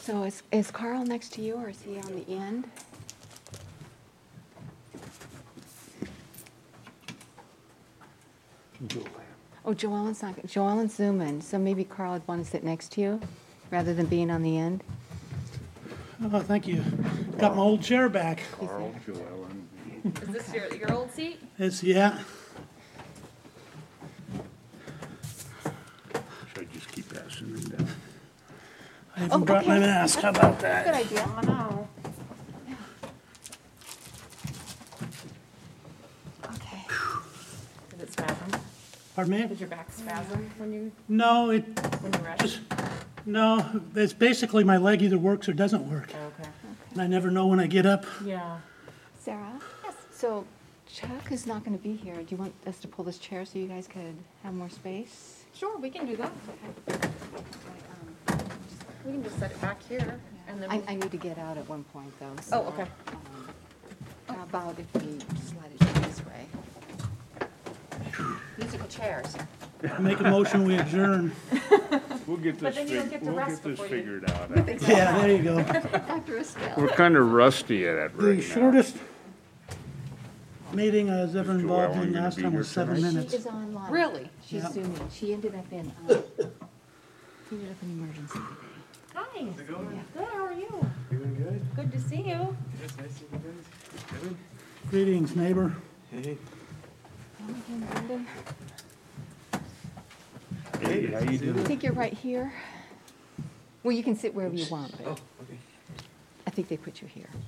So is Carl next to you, or is he on the end? Oh, Joellen's zooming, so maybe Carl would want to sit next to you, rather than being on the end? Oh, thank you. Got my old chair back. Carl, Joellen. Is this your old seat? It's, yeah. Should I just keep passing them down? I haven't brought my mask. How about that? Good idea. Oh, no. Okay. Did it spasm? Pardon me? Did your back spasm when you No, it, rushed? no, it's basically my leg either works or doesn't work. Oh, okay. And I never know when I get up. Yeah. Sarah? Yes. So Chuck is not going to be here. Do you want us to pull this chair so you guys could have more space? Sure, we can do that. We can just set it back here, and then. I need to get out at one point, though. So, Oh, okay. How about if we slide it this way? Musical chairs. Make a motion, we adjourn. We'll get But this, then you don't get to we'll rest get this before you- figured out. Yeah, there you go. After a spell. We're kind of rusty at it The right now. shortest meeting I was ever Is involved Joellen in gonna last be time here was 7 tonight? She minutes. is online. Really? She's Yeah. zooming. She ended up in emergency today. Hi. How's it going? Good, how are you? Doing good? Good to see you. Yes, nice to meet you guys. Kevin? Greetings, neighbor. Hey. Come again, Brendan. Hey, how you I doing? think you're right here. Well, you can sit wherever you want, Oh, but okay. I think they put you here.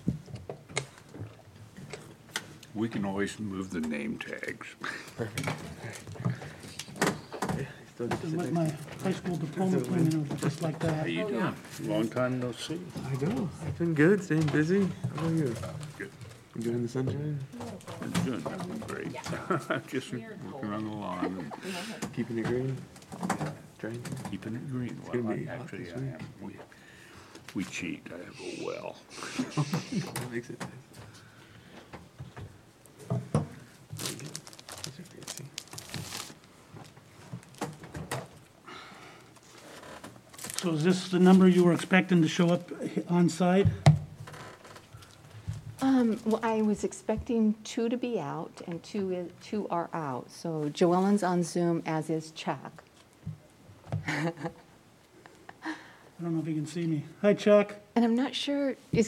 We can always move the name tags. Perfect. Yeah, still just And sit with there. my high school diploma came in, it was just like How that. you doing? Long time no see. I know. I've been good, staying busy. How about you? Good. Enjoying the sunshine? I'm doing great. Just working on the lawn and Keeping it green? Trying to? keeping it green. gonna Well, be hot actually, this I am. We cheat. I have a well. That makes it nice. Very good. These are fancy. So is this the number you were expecting to show up on site? Well, I was expecting 2 to be out, and 2 are out. So Joellen's on Zoom, as is Chuck. I don't know if you can see me. Hi, Chuck. And I'm not sure, I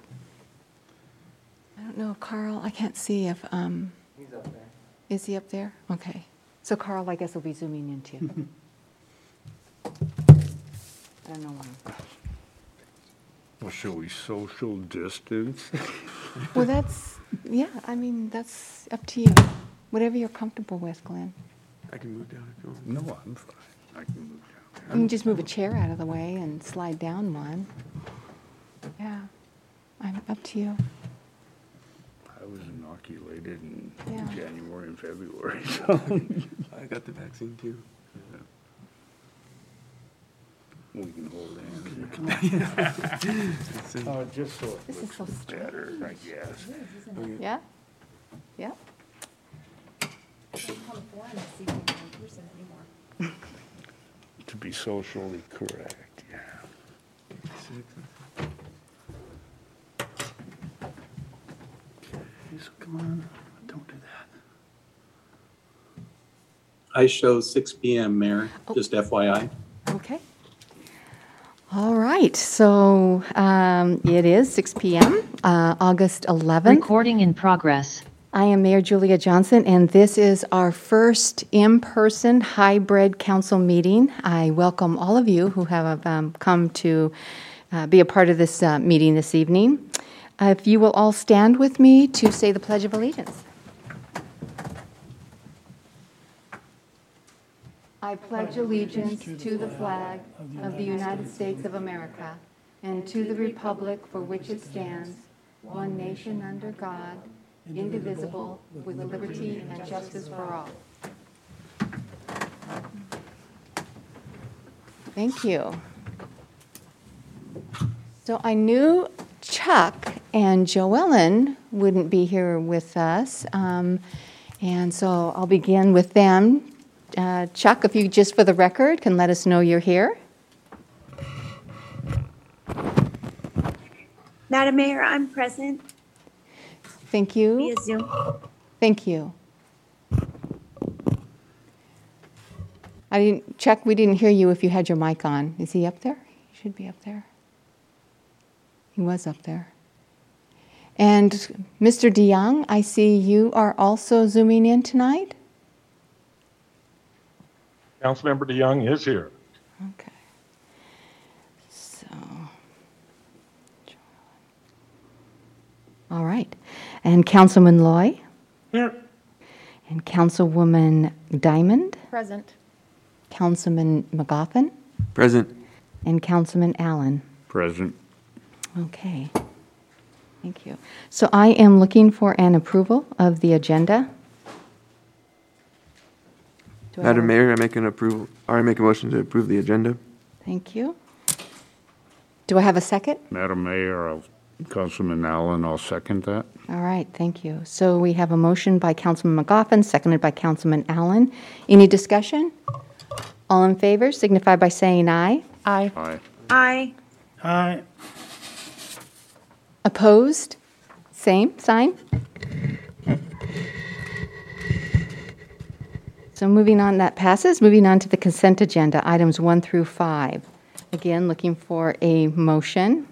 don't know, Carl, I can't see if, He's up there. is he up there? Okay. So Carl, I guess, will be zooming in too. I don't know why. Well, shall we social distance? Well, that's, yeah, I mean, that's up to you. Whatever you're comfortable with, Glenn. I can move down if you want. No, I'm fine. I can move You down. can just move a chair out of the way and slide down one. Yeah, I'm up to you. I was inoculated in Yeah. January and February, so. I got the vaccine too. We can hold hands. It's in- Just so it This is looks so strange. better, I guess. Yeah? Yeah? To be socially correct, yeah. So come on, don't do that. I show 6 PM, Mayor, just FYI. Okay. All right, so it is 6 p.m., August 11th. Recording in progress. I am Mayor Julia Johnson, and this is our first in-person hybrid council meeting. I welcome all of you who have come to be a part of this meeting this evening. If you will all stand with me to say the Pledge of Allegiance. I pledge allegiance to the flag of the United States of America and to the republic for which it stands, one nation under God, indivisible, with liberty and justice for all. Thank you. So I knew Chuck and Joellen wouldn't be here with us, and so I'll begin with them. Chuck, if you just for the record can let us know you're here. Madam Mayor, I'm present Thank you. via Zoom. Thank you. Chuck, we didn't hear you if you had your mic on. Is he up there? He should be up there. He was up there. And Mr. DeYoung, I see you are also Zooming in tonight? Councilmember DeYoung is here. Okay. So, all right. And Councilman Loy? Here. And Councilwoman Diamond? Present. Councilman McGoffin? Present. And Councilman Allen? Present. Okay. Thank you. So I am looking for an approval of the agenda. Do I have Madam a- Mayor, I make a motion to approve the agenda. Thank you. Do I have a second? Madam Mayor, Councilman Allen, I'll second that. All right, thank you. So we have a motion by Councilman McGoffin, seconded by Councilman Allen. Any discussion? All in favor signify by saying aye. Aye. Aye. Aye. Aye. Opposed? Same sign. So moving on, that passes. Moving on to the consent agenda, items 1 through 5. Again, looking for a motion.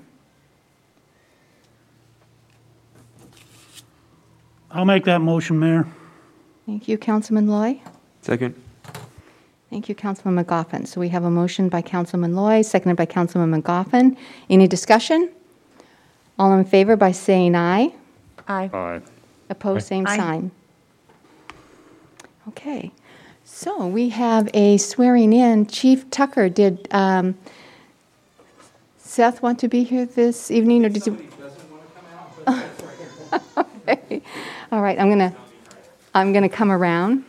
I'll make that motion, Mayor. Thank you, Councilman Loy. Second. Thank you, Councilman McGoffin. So we have a motion by Councilman Loy, seconded by Councilman McGoffin. Any discussion? All in favor by saying aye. Aye. Aye. Opposed, same Aye. sign. Okay. So we have a swearing in. Chief Tucker, did Seth want to be here this evening, or did you? Okay. All right, I'm gonna come around.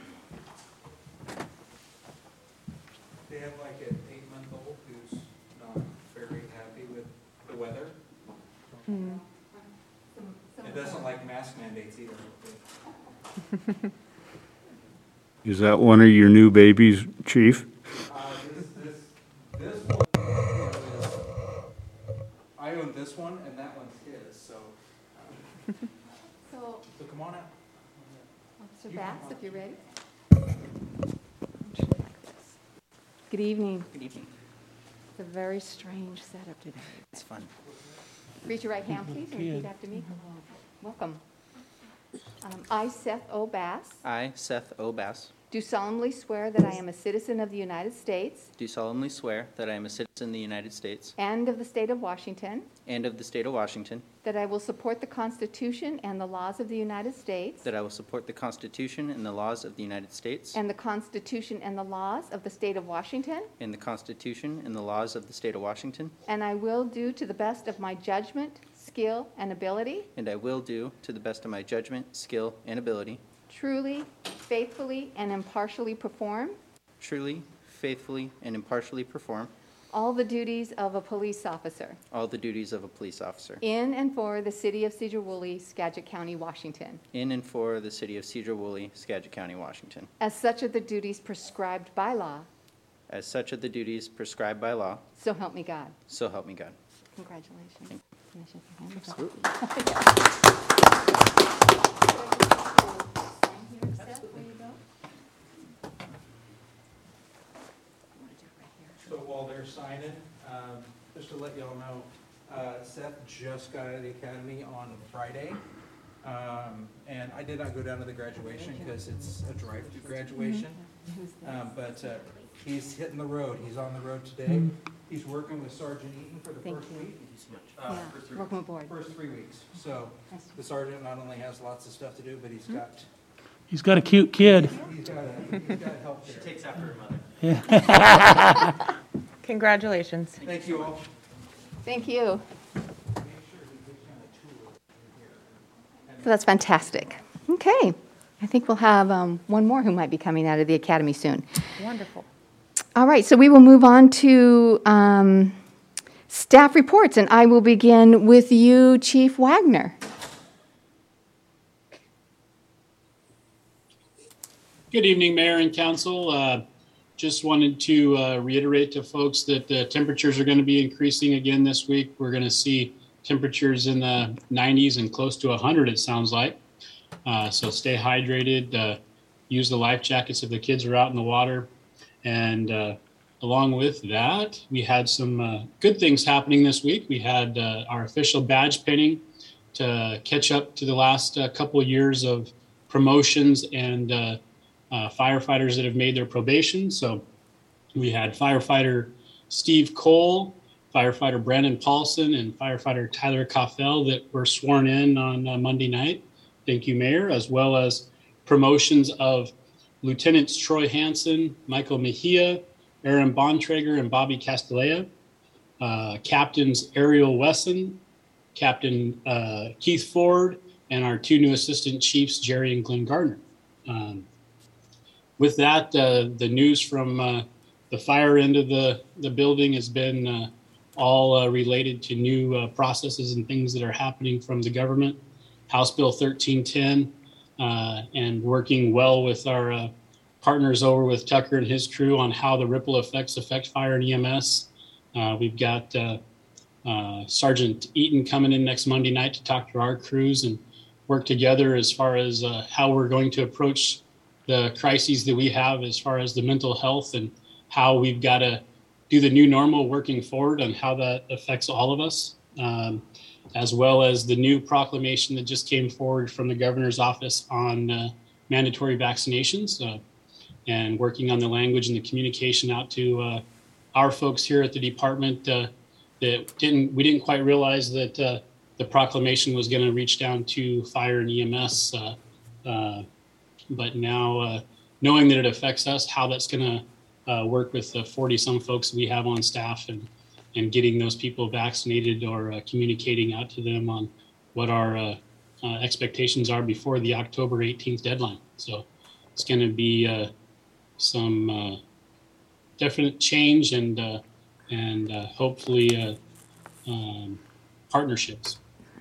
They have like an 8-month-old who's not very happy with the weather. It doesn't like mask mandates either. Is that one of your new babies, Chief? This one is, I own this one and that one's his, so, So, so come on out. Officer Bass, if you're ready. Good evening. Good evening. It's a very strange setup today. It's fun. Raise your right hand, please, and repeat after me. Welcome. I, Seth O. Bass, I, Seth O. Bass, do solemnly swear that I am a citizen of the United States do solemnly swear that I am a citizen of the United States and of the state of Washington, and of the state of Washington, that I will support the Constitution and the laws of the United States that I will support the Constitution and the laws of the United States and the Constitution and the laws of the state of Washington, and the Constitution and the laws of the state of Washington, and I will do to the best of my judgment, skill, and ability, and I will do, to the best of my judgment, skill, and ability, truly, faithfully, and impartially perform truly, faithfully, and impartially perform all the duties of a police officer all the duties of a police officer in and for the city of Cedar-Woolley, Skagit County, Washington. in and for the city of Cedar-Woolley, Skagit County, Washington. As such are the duties prescribed by law. As such are the duties prescribed by law, So help me God. so help me God. Congratulations. Thank Can I shake your hand? Absolutely. So while they're signing, just to let y'all know, Seth just got out of the academy on Friday. And I did not go down to the graduation because it's a drive-through graduation. But he's hitting the road. He's on the road today. He's working with Sergeant Eaton for the Thank first you. week. Yeah, welcome aboard. First 3 weeks. So the sergeant not only has lots of stuff to do, but He's got a cute kid. he's got help there. Takes after her mother. Congratulations. Thank you all. Thank you. So that's fantastic. Okay. I think we'll have one more who might be coming out of the academy soon. Wonderful. All right, so we will move on to staff reports, and I will begin with you, Chief Wagner. Good evening, Mayor and Council. Just wanted to reiterate to folks that the temperatures are going to be increasing again this week. We're going to see temperatures in the 90s and close to 100, it sounds like. So stay hydrated, use the life jackets if the kids are out in the water. And along with that, we had some good things happening this week. We had our official badge pinning to catch up to the last couple of years of promotions and firefighters that have made their probation. So we had firefighter Steve Cole, firefighter Brandon Paulson, and firefighter Tyler Coffell that were sworn in on Monday night. Thank you, Mayor, as well as promotions of Lieutenants Troy Hansen, Michael Mejia, Aaron Bontrager, and Bobby Castellea, Captains Ariel Wesson, Captain Keith Ford, and our two new assistant chiefs, Jerry and Glenn Gardner. With that, the news from the fire end of the building has been all related to new processes and things that are happening from the government. House Bill 1310, and working well with our partners over with Tucker and his crew on how the ripple effects affect fire and EMS. We've got Sergeant Eaton coming in next Monday night to talk to our crews and work together as far as how we're going to approach the crises that we have as far as the mental health and how we've got to do the new normal working forward and how that affects all of us, as well as the new proclamation that just came forward from the governor's office on mandatory vaccinations, and working on the language and the communication out to our folks here at the department that we didn't quite realize that the proclamation was going to reach down to fire and EMS, but now knowing that it affects us, how that's going to work with the 40-some folks we have on staff and getting those people vaccinated or communicating out to them on what our expectations are before the October 18th deadline. So it's going to be some definite change and hopefully partnerships.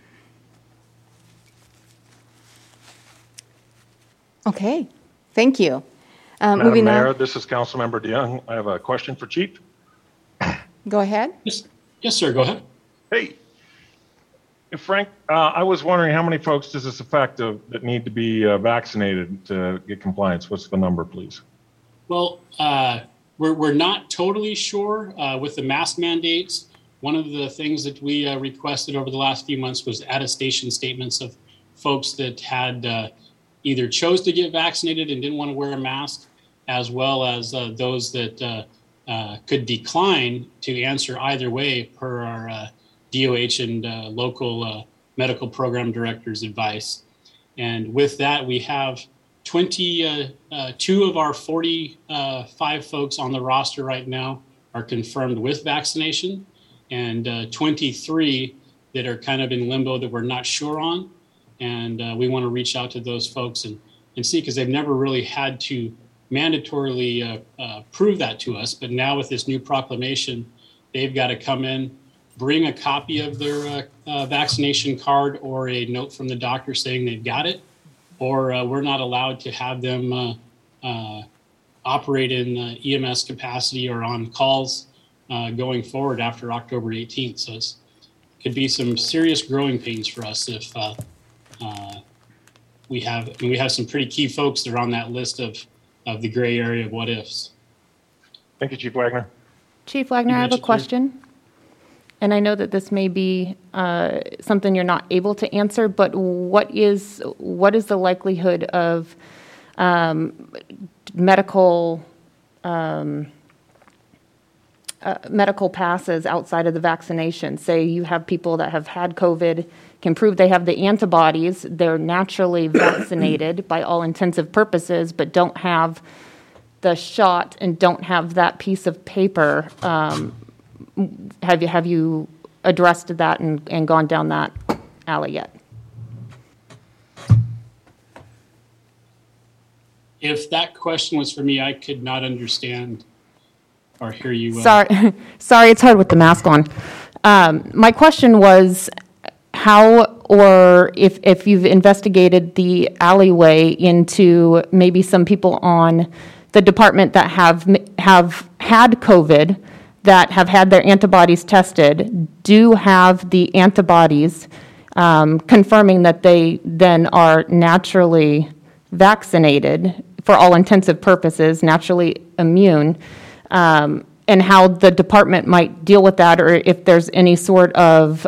Okay, thank you. Madam Moving Mayor, on. this is Councilmember DeYoung. I have a question for Chief. Go ahead. Yes, sir. Go ahead. Hey, Frank, I was wondering how many folks does this affect that need to be vaccinated to get compliance? What's the number, please? Well, we're not totally sure with the mask mandates. One of the things that we requested over the last few months was attestation statements of folks that had either chose to get vaccinated and didn't want to wear a mask, as well as those that could decline to answer either way per our DOH and local medical program director's advice. And with that, we have 22 of our 45 folks on the roster right now are confirmed with vaccination, and 23 that are kind of in limbo that we're not sure on. And we want to reach out to those folks and see, because they've never really had to mandatorily prove that to us. But now with this new proclamation, they've got to come in, bring a copy of their vaccination card or a note from the doctor saying they've got it, or we're not allowed to have them operate in EMS capacity or on calls going forward after October 18th. So it could be some serious growing pains for us if we have some pretty key folks that are on that list of the gray area of what ifs. Thank you, Chief Wagner. Chief Wagner, I have a question. And I know that this may be something you're not able to answer, but what is the likelihood of medical passes outside of the vaccination? Say you have people that have had COVID, can prove they have the antibodies, they're naturally vaccinated by all intensive purposes, but don't have the shot and don't have that piece of paper. Have you addressed that and gone down that alley yet? If that question was for me, I could not understand or hear you well. Sorry, it's hard with the mask on. My question was how, or if you've investigated the alleyway into maybe some people on the department that have had COVID that have had their antibodies tested do have the antibodies confirming that they then are naturally vaccinated for all intensive purposes, naturally immune, and how the department might deal with that, or if there's any sort of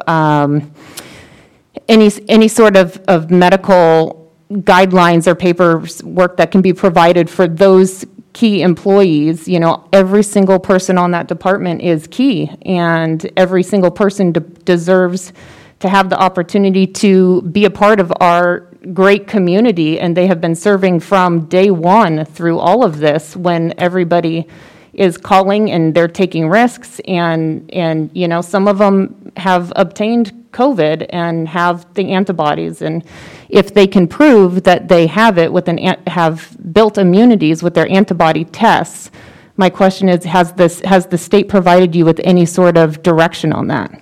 any sort of medical guidelines or paperwork that can be provided for those key employees. You know, every single person on that department is key, and every single person deserves to have the opportunity to be a part of our great community, and they have been serving from day one through all of this when everybody is calling and they're taking risks, and you know, some of them have obtained COVID and have the antibodies, and if they can prove that they have it with have built immunities with their antibody tests, my question is, has the state provided you with any sort of direction on that?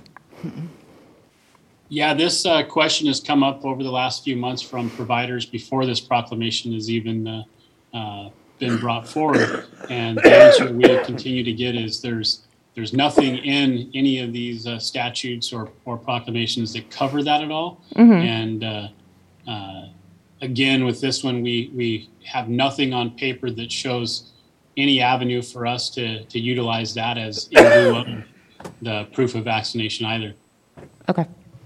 Yeah, this question has come up over the last few months from providers before this proclamation has even been brought forward. And the answer we continue to get is there's nothing in any of these statutes or proclamations that cover that at all. Mm-hmm. And again, with this one, we have nothing on paper that shows any avenue for us to utilize that as in lieu of the proof of vaccination either. Okay.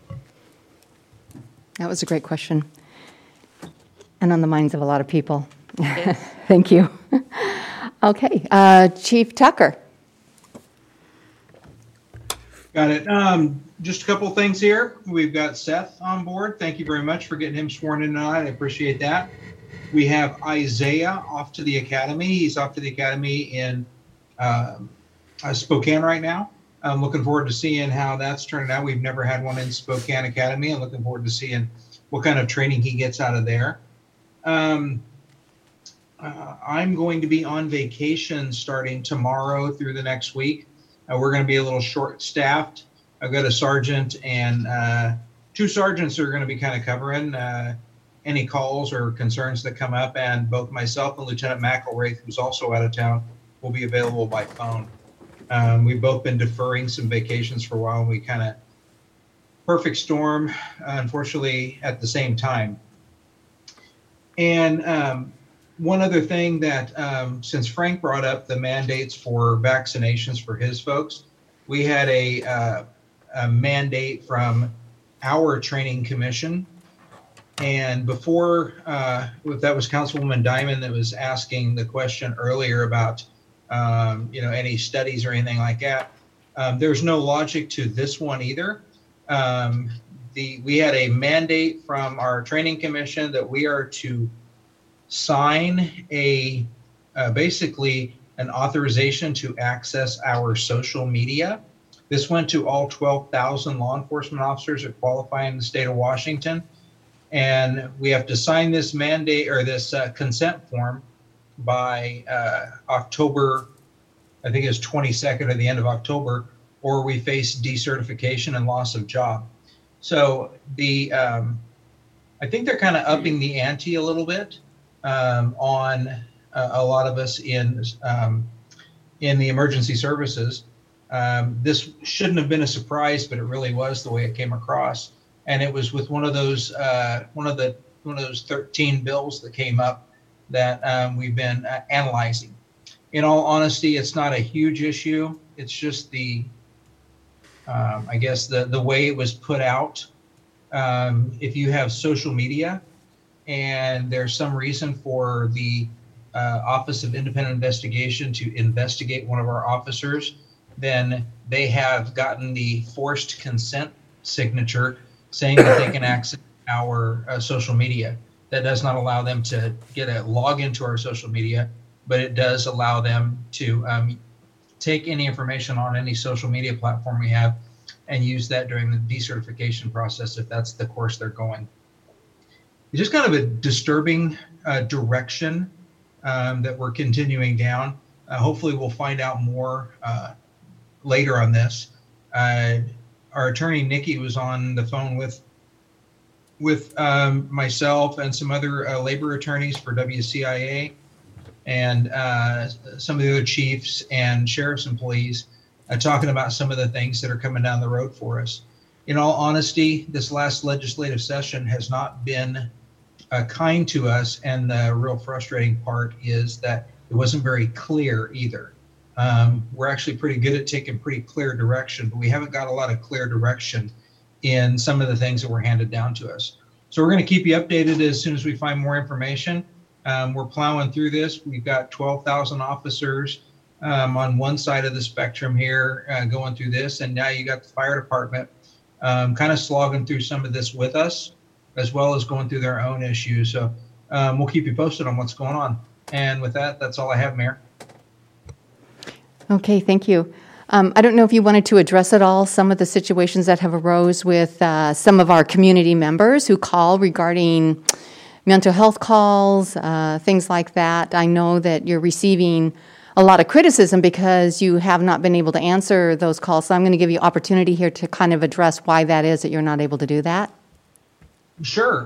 That was a great question, and on the minds of a lot of people. Thank you. Okay, Chief Tucker. Got it. Just a couple of things here. We've got Seth on board. Thank you very much for getting him sworn in tonight. I appreciate that. We have Isaiah off to the academy. He's off to the academy in Spokane right now. I'm looking forward to seeing how that's turning out. We've never had one in Spokane Academy. I'm looking forward to seeing what kind of training he gets out of there. I'm going to be on vacation starting tomorrow through the next week. We're going to be a little short-staffed. I've got a sergeant and two sergeants who are going to be kind of covering any calls or concerns that come up, and both myself and Lieutenant McElwraith, who's also out of town, will be available by phone. We've both been deferring some vacations for a while, and we kind of perfect storm, unfortunately, at the same time. And one other thing that, since Frank brought up the mandates for vaccinations for his folks, we had a mandate from our training commission. And before, that was Councilwoman Diamond that was asking the question earlier about any studies or anything like that. There's no logic to this one either. We had a mandate from our training commission that we are to sign basically an authorization to access our social media. This went to all 12,000 law enforcement officers that qualify in the state of Washington. And we have to sign this mandate or this consent form by October, I think it's 22nd or the end of October, or we face decertification and loss of job. So I think they're kind of upping the ante a little bit on a lot of us in the emergency services. This shouldn't have been a surprise, but it really was the way it came across. And it was with one of those 13 bills that came up that we've been analyzing. In all honesty, it's not a huge issue. It's just the way it was put out. If you have social media and there's some reason for the Office of Independent Investigation to investigate one of our officers, then they have gotten the forced consent signature saying that they can access our social media. That does not allow them to get a login to our social media, but it does allow them to take any information on any social media platform we have and use that during the decertification process if that's the course they're going. It's just kind of a disturbing direction that we're continuing down. Hopefully we'll find out more later on this. Our attorney, Nikki, was on the phone with myself and some other labor attorneys for WCIA and some of the other chiefs and sheriff's employees. talking about some of the things that are coming down the road for us. In all honesty, this last legislative session has not been kind to us, and the real frustrating part is that it wasn't very clear either. We're actually pretty good at taking pretty clear direction, but we haven't got a lot of clear direction in some of the things that were handed down to us. So we're going to keep you updated as soon as we find more information. We're plowing through this. We've got 12,000 officers on one side of the spectrum here going through this, and now you got the fire department kind of slogging through some of this with us, as well as going through their own issues. So we'll keep you posted on what's going on. And with that, that's all I have, Mayor. Okay, thank you. I don't know if you wanted to address at all some of the situations that have arose with some of our community members who call regarding mental health calls, things like that. I know that you're receiving a lot of criticism because you have not been able to answer those calls. So I'm going to give you opportunity here to kind of address why that is that you're not able to do that. Sure.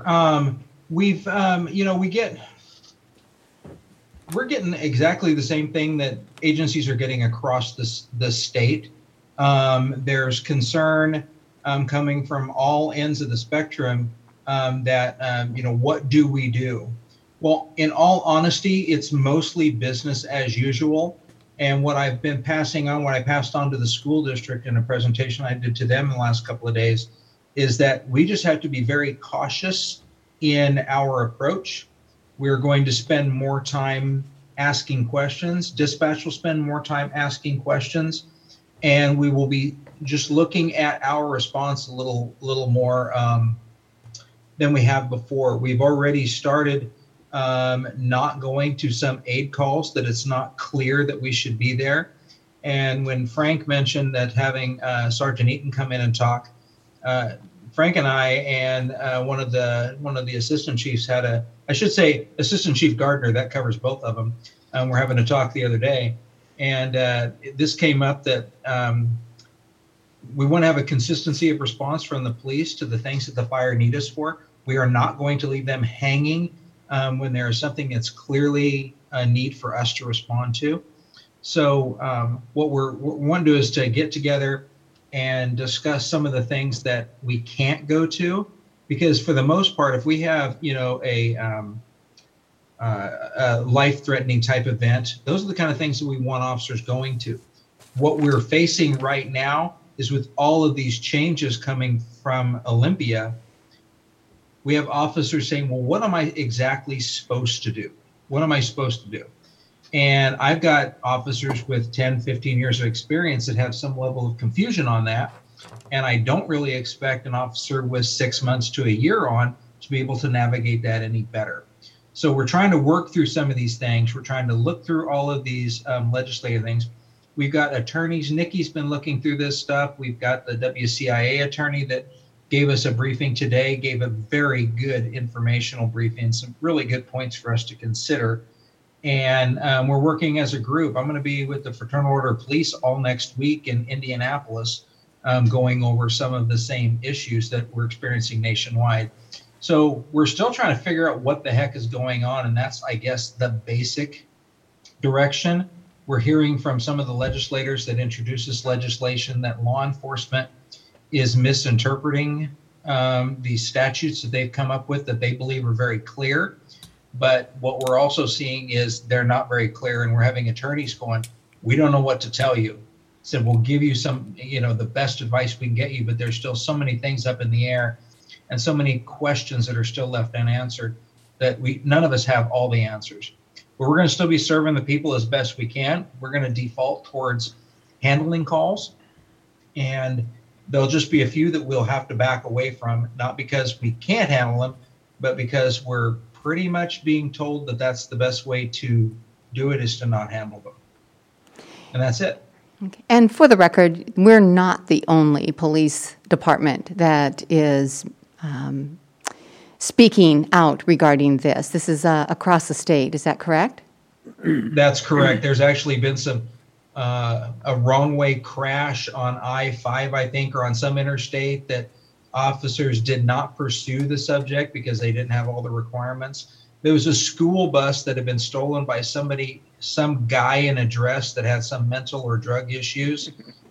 We're getting exactly the same thing that agencies are getting across the state. There's concern coming from all ends of the spectrum that, what do we do? Well, in all honesty, it's mostly business as usual. And what I've been passing on, what I passed on to the school district in a presentation I did to them in the last couple of days, is that we just have to be very cautious in our approach. We're going to spend more time asking questions. Dispatch will spend more time asking questions, and we will be just looking at our response a little more than we have before. We've already started not going to some aid calls that it's not clear that we should be there. And when Frank mentioned that having Sergeant Eaton come in and talk, Frank and I and one of the assistant chiefs had Assistant Chief Gardner, that covers both of them. We're having a talk the other day, and this came up that we want to have a consistency of response from the police to the things that the fire need us for. We are not going to leave them hanging when there is something that's clearly a need for us to respond to. So what we want to do is to get together and discuss some of the things that we can't go to, because for the most part, if we have a life-threatening type event, those are the kind of things that we want officers going to. What we're facing right now is with all of these changes coming from Olympia, we have officers saying, well, what am I exactly supposed to do? What am I supposed to do? And I've got officers with 10, 15 years of experience that have some level of confusion on that. And I don't really expect an officer with 6 months to a year on to be able to navigate that any better. So we're trying to work through some of these things. We're trying to look through all of these legislative things. We've got attorneys. Nikki's been looking through this stuff. We've got the WCIA attorney that gave us a briefing today, gave a very good informational briefing, some really good points for us to consider. And we're working as a group. I'm going to be with the Fraternal Order of Police all next week in Indianapolis, going over some of the same issues that we're experiencing nationwide. So we're still trying to figure out what the heck is going on. And that's, I guess, the basic direction. We're hearing from some of the legislators that introduced this legislation that law enforcement is misinterpreting the statutes that they've come up with that they believe are very clear. But what we're also seeing is they're not very clear, and we're having attorneys going, we don't know what to tell you. So we'll give you some, the best advice we can get you, but there's still so many things up in the air and so many questions that are still left unanswered that none of us have all the answers. But we're going to still be serving the people as best we can. We're going to default towards handling calls, and there'll just be a few that we'll have to back away from, not because we can't handle them, but because we're pretty much being told that that's the best way to do it, is to not handle them. And that's it. Okay. And for the record, we're not the only police department that is speaking out regarding this. This is across the state. Is that correct? That's correct. There's actually been some a wrong way crash on I-5, I think, or on some interstate that officers did not pursue the subject because they didn't have all the requirements. There was a school bus that had been stolen by some guy in a dress that had some mental or drug issues.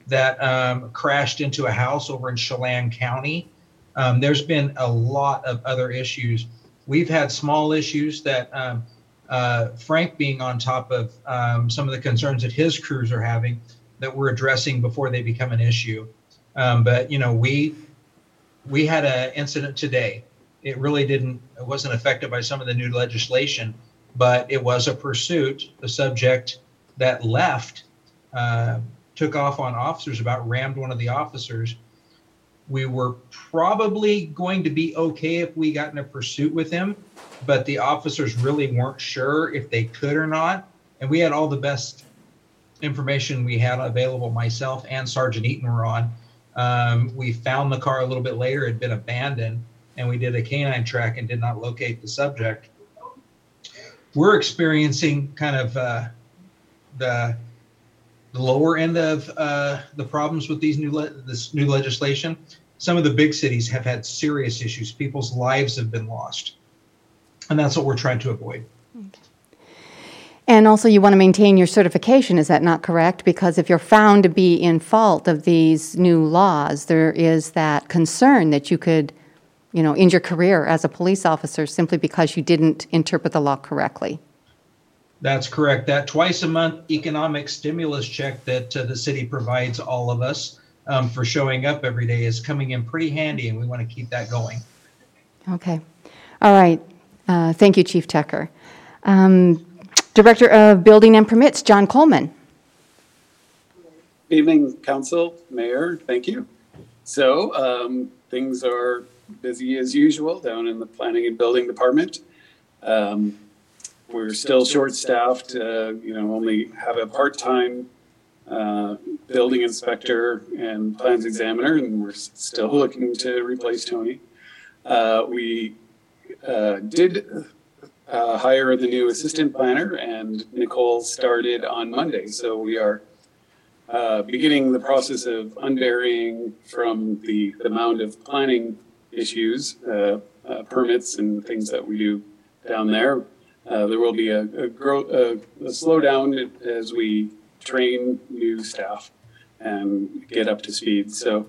that crashed into a house over in Chelan County. There's been a lot of other issues. We've had small issues that Frank being on top of some of the concerns that his crews are having that we're addressing before they become an issue. But we had an incident today. It wasn't affected by some of the new legislation, but it was a pursuit. The subject that left took off on officers, about rammed one of the officers. We were probably going to be okay if we got in a pursuit with him, but the officers really weren't sure if they could or not. And we had all the best information we had available. Myself and Sergeant Eaton were on. We found the car a little bit later. It had been abandoned, and we did a canine track and did not locate the subject. We're experiencing kind of the lower end of the problems with this new legislation. Some of the big cities have had serious issues. People's lives have been lost, and that's what we're trying to avoid. Okay. And also, you want to maintain your certification, is that not correct? Because if you're found to be in fault of these new laws, there is that concern that you could, end your career as a police officer simply because you didn't interpret the law correctly. That's correct. That twice a month economic stimulus check that the city provides all of us for showing up every day is coming in pretty handy, and we want to keep that going. Okay. All right. Thank you, Chief Tucker. Director of Building and Permits, John Coleman. Evening, Council, Mayor, thank you. So things are busy as usual down in the Planning and Building Department. We're still short-staffed, only have a part-time building inspector and plans examiner, and we're still looking to replace Tony. We did hire the new assistant planner, and Nicole started on Monday. So we are beginning the process of unburying from the mound of planning issues, permits and things that we do down there. There will be a slowdown as we train new staff and get up to speed. So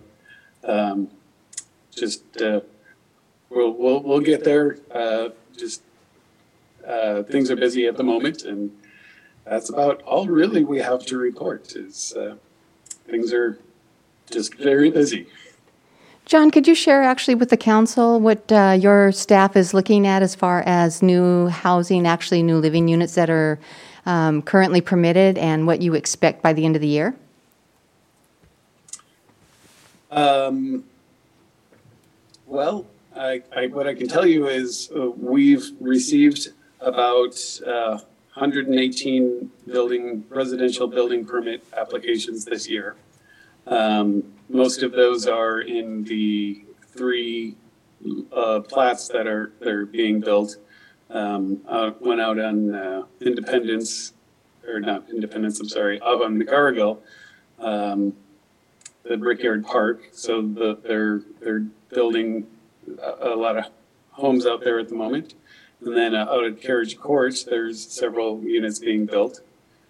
we'll get there. Things are busy at the moment, and that's about all really we have to report. Is things are just very busy. John, could you share actually with the council what your staff is looking at as far as new housing, actually new living units that are currently permitted, and what you expect by the end of the year? Well, what I can tell you is we've received about 118 residential building permit applications this year. Most of those are in the 3 plats that are being built. One out on Independence, or not Independence, I'm sorry, out on McGarrigle, the Brickyard Park. So they're building a lot of homes out there at the moment. And then out at Carriage Court, there's several units being built.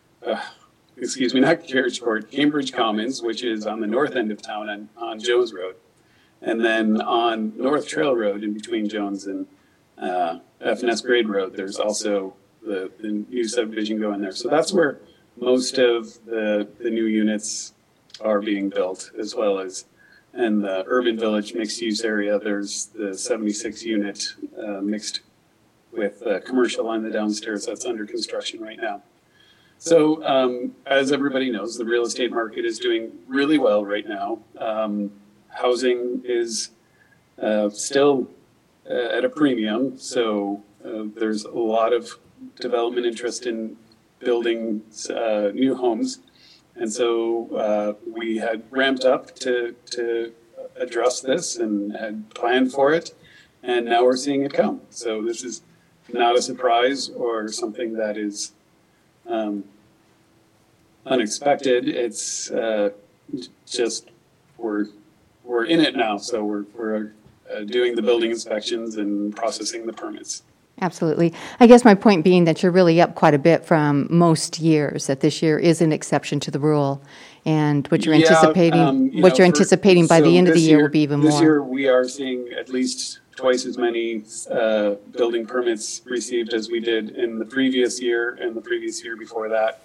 Not Carriage Court, Cambridge Commons, which is on the north end of town on Jones Road. And then on North Trail Road in between Jones and FNS Grade Road, there's also the new subdivision going there. So that's where most of the new units are being built, as well as in the Urban Village mixed use area, there's the 76 unit mixed with commercial on the downstairs that's under construction right now. So as everybody knows, the real estate market is doing really well right now. Housing is still at a premium. So there's a lot of development interest in building new homes. And so we had ramped up to address this and had planned for it. And now we're seeing it come. So this is not a surprise or something that is unexpected. It's just we're in it now. So we're doing the building inspections and processing the permits. Absolutely. I guess my point being that you're really up quite a bit from most years, that this year is an exception to the rule. And what you're anticipating, anticipating by the end of the year will be even more. This year, we are seeing at least twice as many building permits received as we did in the previous year and the previous year before that.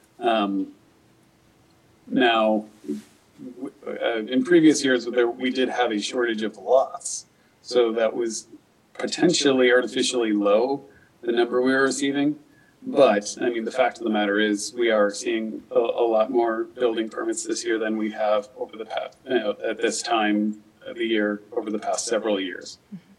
Now, in previous years, we did have a shortage of lots. So that was potentially artificially low, the number we were receiving. But, I mean, the fact of the matter is we are seeing a lot more building permits this year than we have over the past, at this time of the year, over the past several years.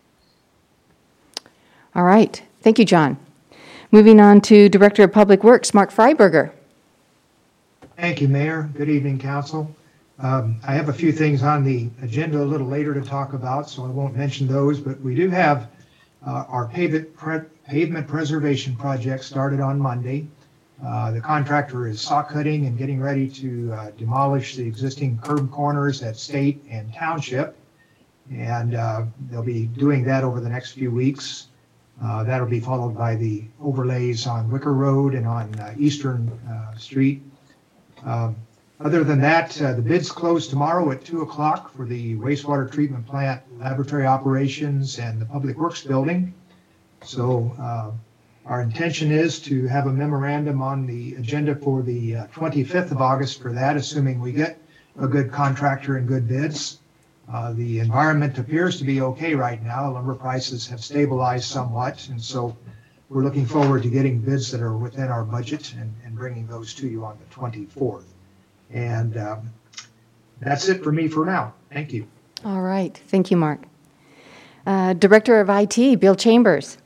All right. Thank you, John. Moving on to Director of Public Works, Mark Freiberger. Thank you, Mayor. Good evening, Council. I have a few things on the agenda a little later to talk about, so I won't mention those, but we do have our pavement preservation project started on Monday. The contractor is saw cutting and getting ready to demolish the existing curb corners at State and Township, and they'll be doing that over the next few weeks. That'll be followed by the overlays on Wicker Road and on Eastern Street. Other than that, the bids close tomorrow at 2 o'clock for the wastewater treatment plant laboratory operations and the Public Works building. So our intention is to have a memorandum on the agenda for the 25th of August for that, assuming we get a good contractor and good bids. The environment appears to be okay right now. Lumber prices have stabilized somewhat, and so we're looking forward to getting bids that are within our budget and bringing those to you on the 24th. And that's it for me for now. Thank you. All right. Thank you, Mark. Director of IT, Bill Chambers.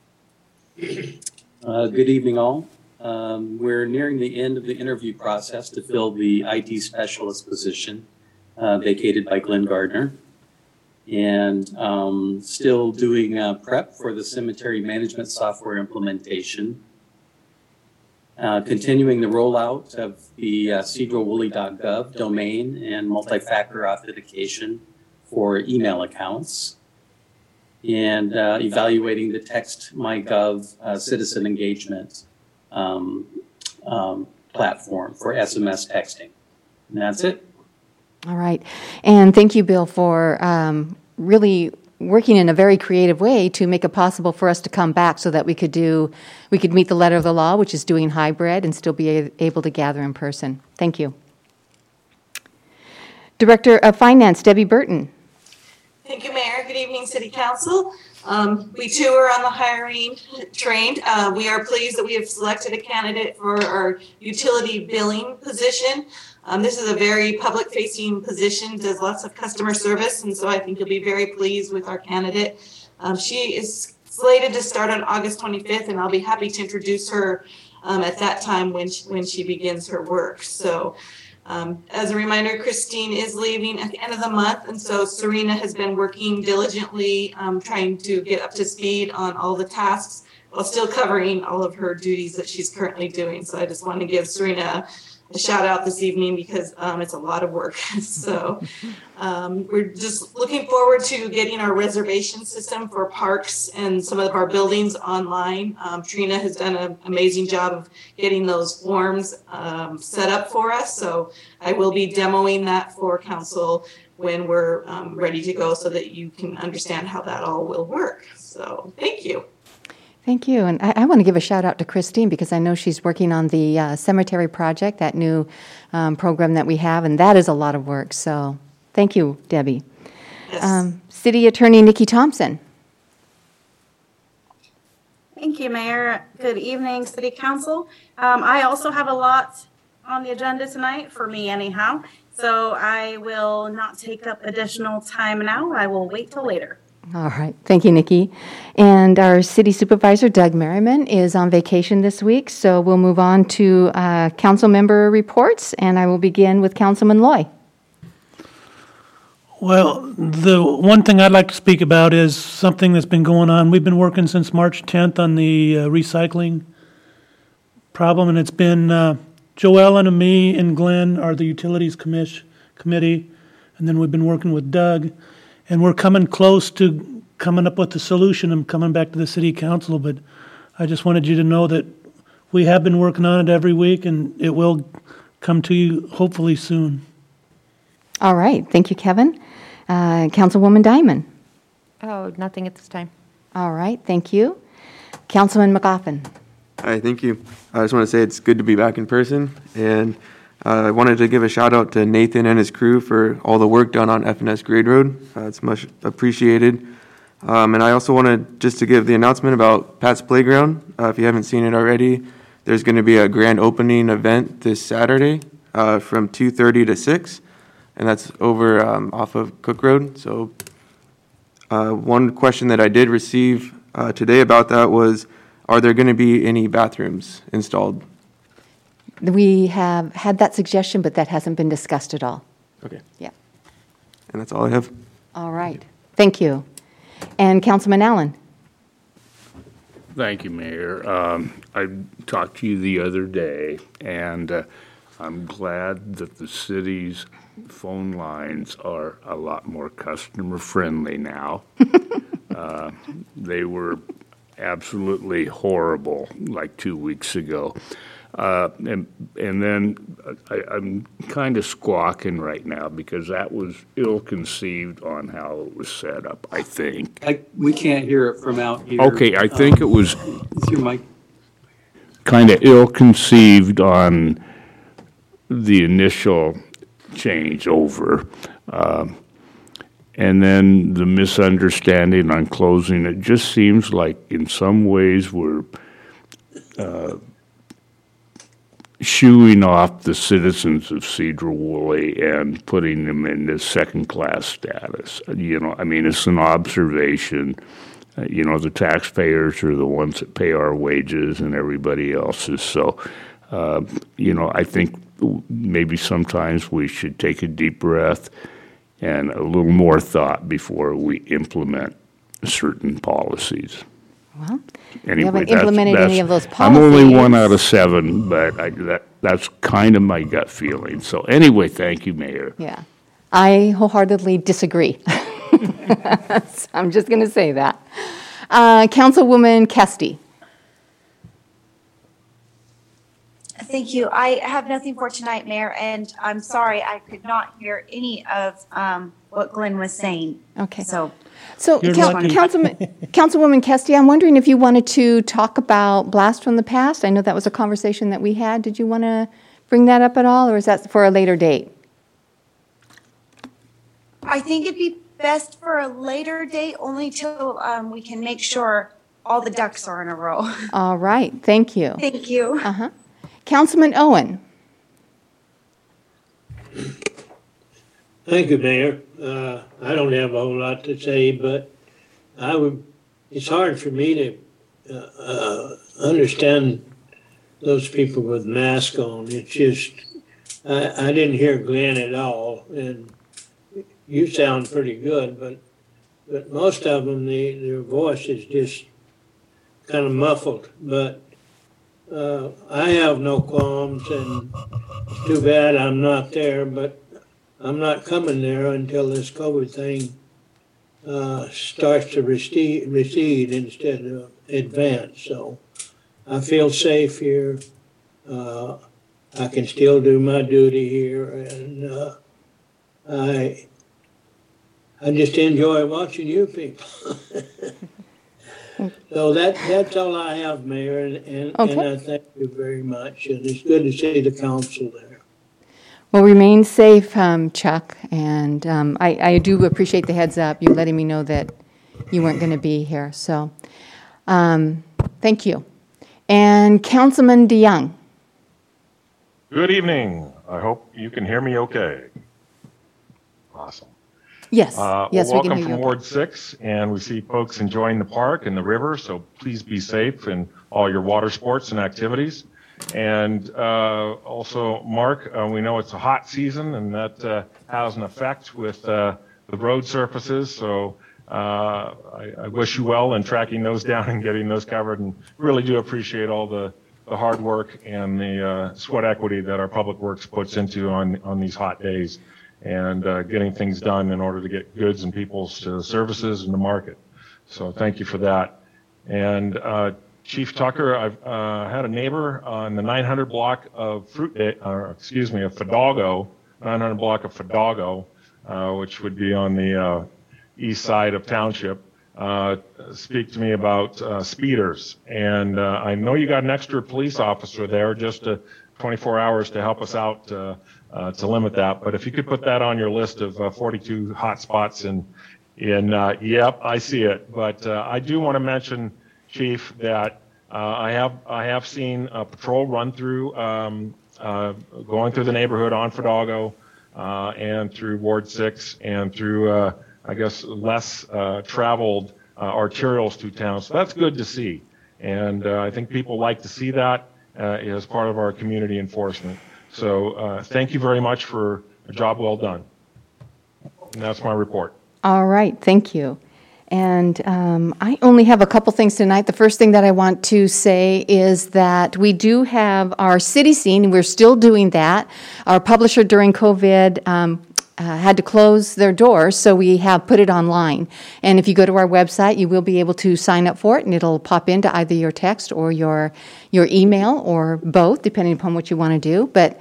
Good evening, all. We're nearing the end of the interview process to fill the IT specialist position vacated by Glenn Gardner. And still doing prep for the cemetery management software implementation. Continuing the rollout of the cedarwoolly.gov domain and multi-factor authentication for email accounts, and evaluating the Text MyGov citizen engagement platform for SMS texting. And that's it. All right. And thank you, Bill, for really working in a very creative way to make it possible for us to come back so that we could meet the letter of the law, which is doing hybrid, and still be able to gather in person. Thank you. Director of Finance, Debbie Burton. Thank you, Mayor. Good evening, City Council. We too are on the hiring train. We are pleased that we have selected a candidate for our utility billing position. This is a very public-facing position, does lots of customer service, and so I think you'll be very pleased with our candidate. She is slated to start on August 25th, and I'll be happy to introduce her at that time when she begins her work. So as a reminder, Christine is leaving at the end of the month, and so Serena has been working diligently trying to get up to speed on all the tasks while still covering all of her duties that she's currently doing. So I just want to give Serena a shout out this evening because it's a lot of work. So we're just looking forward to getting our reservation system for parks and some of our buildings online. Trina has done an amazing job of getting those forms set up for us. So I will be demoing that for council when we're ready to go so that you can understand how that all will work. So thank you. Thank you. And I want to give a shout out to Christine because I know she's working on the cemetery project, that new program that we have, and that is a lot of work. So thank you, Debbie. Yes. City Attorney Nikki Thompson. Thank you, Mayor. Good evening, City Council. I also have a lot on the agenda tonight, for me anyhow, so I will not take up additional time now. I will wait till later. All right. Thank you, Nikki. And our City Supervisor, Doug Merriman, is on vacation this week, so we'll move on to council member reports, and I will begin with Councilman Loy. Well, the one thing I'd like to speak about is something that's been going on. We've been working since March 10th on the recycling problem, and it's been Joellen and me and Glenn are the Utilities Committee, and then we've been working with Doug. And we're coming close to coming up with the solution and coming back to the city council, but I just wanted you to know that we have been working on it every week, and it will come to you hopefully soon. All right. Thank you, Kevin. Councilwoman Diamond. Oh, nothing at this time. All right. Thank you. Councilman McGoffin. Hi, thank you. I just want to say it's good to be back in person, and I wanted to give a shout out to Nathan and his crew for all the work done on FNS Grade Road. It's much appreciated. And I also wanted just to give the announcement about Pat's Playground. If you haven't seen it already, there's going to be a grand opening event this Saturday from 2:30 to 6, and that's over off of Cook Road. So one question that I did receive today about that was, are there going to be any bathrooms installed? We have had that suggestion, but that hasn't been discussed at all. Okay. Yeah. And that's all I have. All right. Thank you. And Councilman Allen. Thank you, Mayor. I talked to you the other day, and I'm glad that the city's phone lines are a lot more customer-friendly now. They were absolutely horrible like 2 weeks ago. And then I'm kind of squawking right now because that was ill-conceived on how it was set up, I think. We can't hear it from out here. Okay, I think it was Is your mic? kind of ill-conceived on the initial changeover. And then the misunderstanding on closing, it just seems like in some ways we're shooing off the citizens of Cedar-Woolley and putting them in this second-class status. You know, I mean, it's an observation. You know, the taxpayers are the ones that pay our wages and everybody else's. So, you know, I think maybe sometimes we should take a deep breath and a little more thought before we implement certain policies. Well, anyway, you haven't implemented any of those policies. I'm only 1 out of 7, but that's kind of my gut feeling. So anyway, thank you, Mayor. Yeah. I wholeheartedly disagree. So I'm just going to say that. Councilwoman Kesty. Thank you. I have nothing for tonight, Mayor, and I'm sorry I could not hear any of what Glenn was saying. Okay. So Councilwoman Kesty, I'm wondering if you wanted to talk about Blast from the Past. I know that was a conversation that we had. Did you want to bring that up at all, or is that for a later date? I think it'd be best for a later date, only till we can make sure all the ducks are in a row. All right. Thank you. Thank you. Uh-huh. Councilman Owen. Thank you, Mayor. I don't have a whole lot to say, but it's hard for me to understand those people with masks on. It's just, I didn't hear Glenn at all, and you sound pretty good, but most of them, their voice is just kind of muffled. But I have no qualms, and it's too bad I'm not there, but I'm not coming there until this COVID thing starts to recede instead of advance. So I feel safe here. I can still do my duty here, and I just enjoy watching you people. So that's all I have, Mayor, and I thank you very much. And it's good to see the council there. Well, remain safe, Chuck, and I do appreciate the heads up, you letting me know that you weren't going to be here. So thank you. And Councilman DeYoung. Good evening. I hope you can hear me okay. Awesome. Yes. Yes, we can welcome hear you. from Ward 6, and we see folks enjoying the park and the river, so please be safe in all your water sports and activities. And also, Mark, we know it's a hot season, and that has an effect with the road surfaces, so I wish you well in tracking those down and getting those covered, and really do appreciate all the hard work and the sweat equity that our public works puts into on these hot days, and getting things done in order to get goods and people's services in the market. So thank you for that. And Chief Tucker, I've had a neighbor on the 900 block of of Fidalgo, 900 block of Fidalgo, which would be on the east side of Township, speak to me about speeders. And I know you got an extra police officer there, just 24 hours to help us out to limit that. But if you could put that on your list of 42 hot spots yep, I see it. But I do want to mention, Chief, that I have seen a patrol run through, going through the neighborhood on Fidalgo and through Ward 6 and through, I guess, less traveled arterials through town. So that's good to see. And I think people like to see that as part of our community enforcement. So thank you very much for a job well done. And that's my report. All right, thank you. And I only have a couple things tonight. The first thing that I want to say is that we do have our city scene. We're still doing that. Our publisher during COVID had to close their doors, so we have put it online. And if you go to our website, you will be able to sign up for it, and it'll pop into either your text or your email or both, depending upon what you want to do. But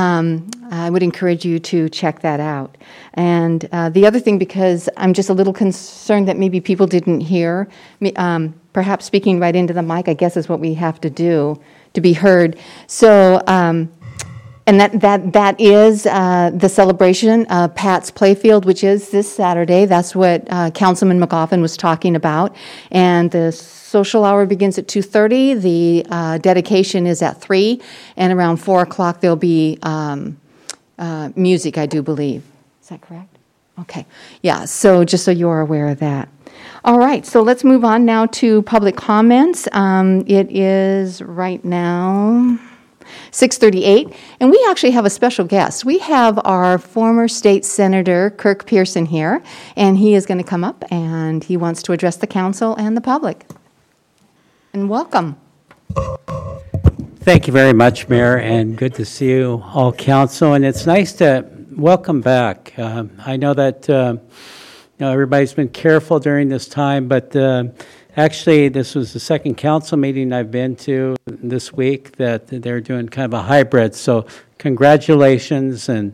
I would encourage you to check that out. And the other thing, because I'm just a little concerned that maybe people didn't hear me, perhaps speaking right into the mic, I guess, is what we have to do to be heard. So, and that is the celebration of Pat's Playfield, which is this Saturday. That's what Councilman McGoffin was talking about. And the social hour begins at 2:30. The dedication is at 3, and around 4 o'clock there'll be music, I do believe. Is that correct? Okay. Yeah, so just so you're aware of that. All right, so let's move on now to public comments. It is right now 6:38, and we actually have a special guest. We have our former state senator, Kirk Pearson, here, and he is going to come up, and he wants to address the council and the public. And welcome. Thank you very much, Mayor, and good to see you all, council. And it's nice to welcome back. I know that everybody's been careful during this time, but actually, this was the second council meeting I've been to this week that they're doing kind of a hybrid. So congratulations, and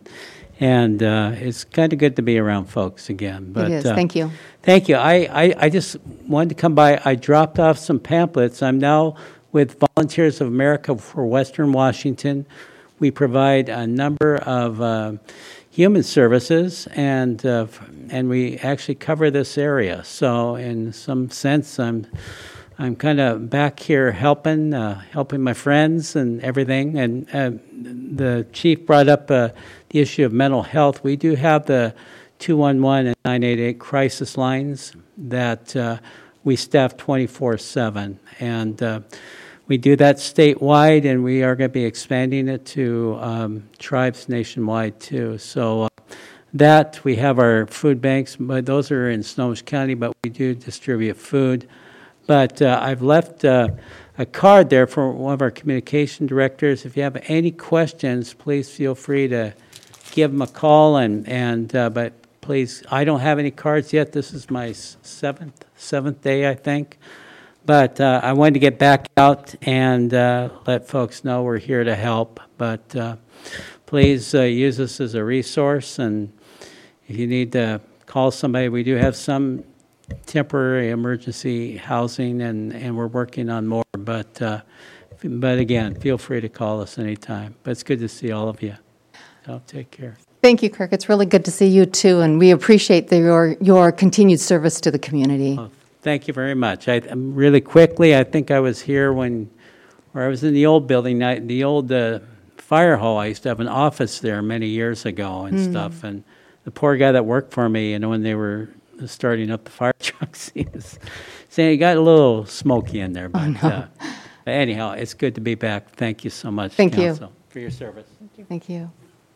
it's kind of good to be around folks again. But, it is. Thank you. Thank you. I just wanted to come by. I dropped off some pamphlets. I'm now with Volunteers of America for Western Washington. We provide a number of human services, and we actually cover this area. So in some sense, I'm kind of back here helping my friends and everything. And the chief brought up the issue of mental health. We do have the 211 and 988 crisis lines that we staff 24/7, and we do that statewide, and we are going to be expanding it to tribes nationwide too. So that we have our food banks, but those are in Snohomish County, but we do distribute food. But I've left a card there for one of our communication directors. If you have any questions, please feel free to give them a call. But please, I don't have any cards yet. This is my seventh day, I think. But I wanted to get back out and let folks know we're here to help. But please use us as a resource. And if you need to call somebody, we do have some temporary emergency housing, and we're working on more. But again, feel free to call us anytime. But it's good to see all of you. So take care. Thank you, Kirk. It's really good to see you too, and we appreciate your continued service to the community. Thank you very much. Really quickly, I think I was here where I was in the old building, the old fire hall. I used to have an office there many years ago and stuff. And the poor guy that worked for me, when they were starting up the fire trucks, he was saying it got a little smoky in there. But anyhow, it's good to be back. Thank you so much, Council, for your service. Thank you.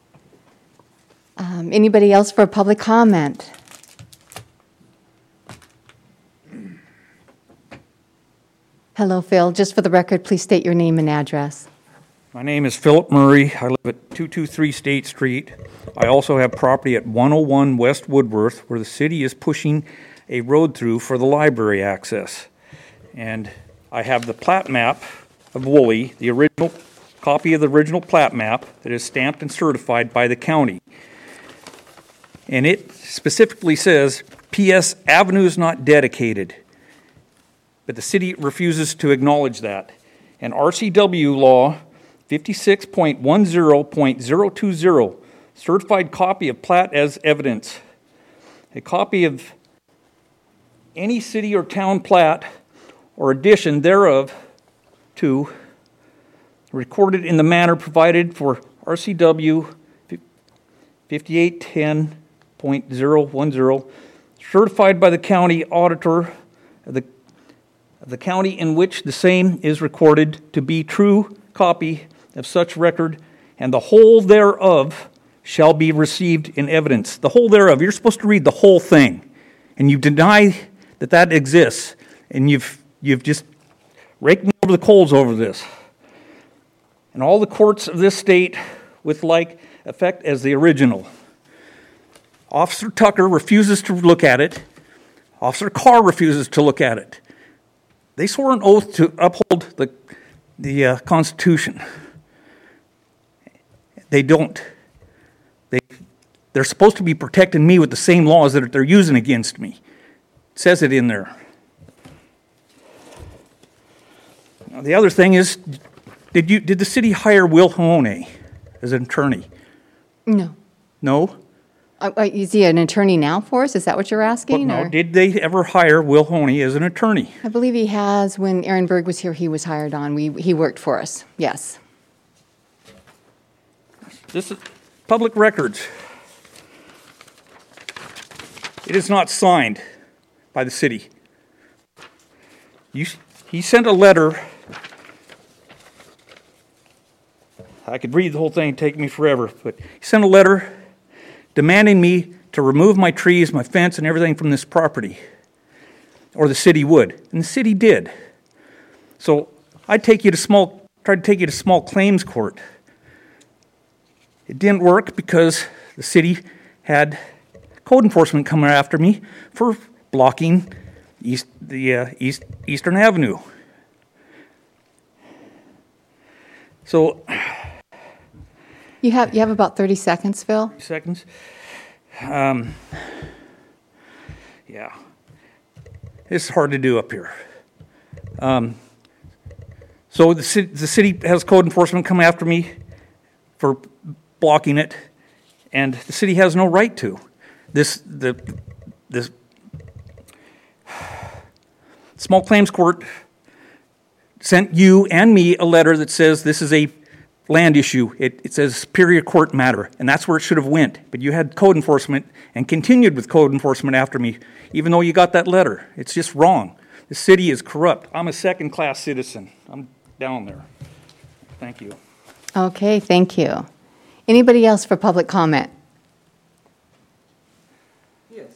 Anybody else for public comment? Hello, Phil. Just for the record, please state your name and address. My name is Philip Murray. I live at 223 State Street. I also have property at 101 West Woodworth, where the city is pushing a road through for the library access. And I have the plat map of Woolley, the original copy of the original plat map that is stamped and certified by the county. And it specifically says, P.S. Avenue is not dedicated. But the city refuses to acknowledge that. And RCW law 56.10.020, certified copy of plat as evidence. A copy of any city or town plat or addition thereof to recorded in the manner provided for RCW 5810.010, certified by the county auditor of the county in which the same is recorded to be true copy of such record, and the whole thereof shall be received in evidence. The whole thereof, you're supposed to read the whole thing, and you deny that that exists, and you've just raked me over the coals over this. And all the courts of this state with like effect as the original. Officer Tucker refuses to look at it. Officer Carr refuses to look at it. They swore an oath to uphold the Constitution. They don't. They're supposed to be protecting me with the same laws that they're using against me. It says it in there. Now, the other thing is, did the city hire Will Hone as an attorney? No. No? Is he an attorney now for us? Is that what you're asking? Well, no. Did they ever hire Will Hone as an attorney? I believe he has. When Aaron Berg was here, he was hired on. He worked for us. Yes. This is public records. It is not signed by the city. He sent a letter. I could read the whole thing, it'd take me forever, but he sent a letter demanding me to remove my trees, my fence, and everything from this property, or the city would, and the city did. So I'd tried to take you to small claims court. It didn't work because the city had code enforcement coming after me for blocking Eastern Avenue. So you have about 30 seconds, Phil. 30 seconds. Yeah, it's hard to do up here. So the city has code enforcement come after me for blocking it, and the city has no right to. This small claims court sent you and me a letter that says this is a land issue. It says Superior Court matter, and that's where it should have went. But you had code enforcement and continued with code enforcement after me, even though you got that letter. It's just wrong. The city is corrupt. I'm a second-class citizen. I'm down there. Thank you. Okay, thank you. Anybody else for public comment? Yes.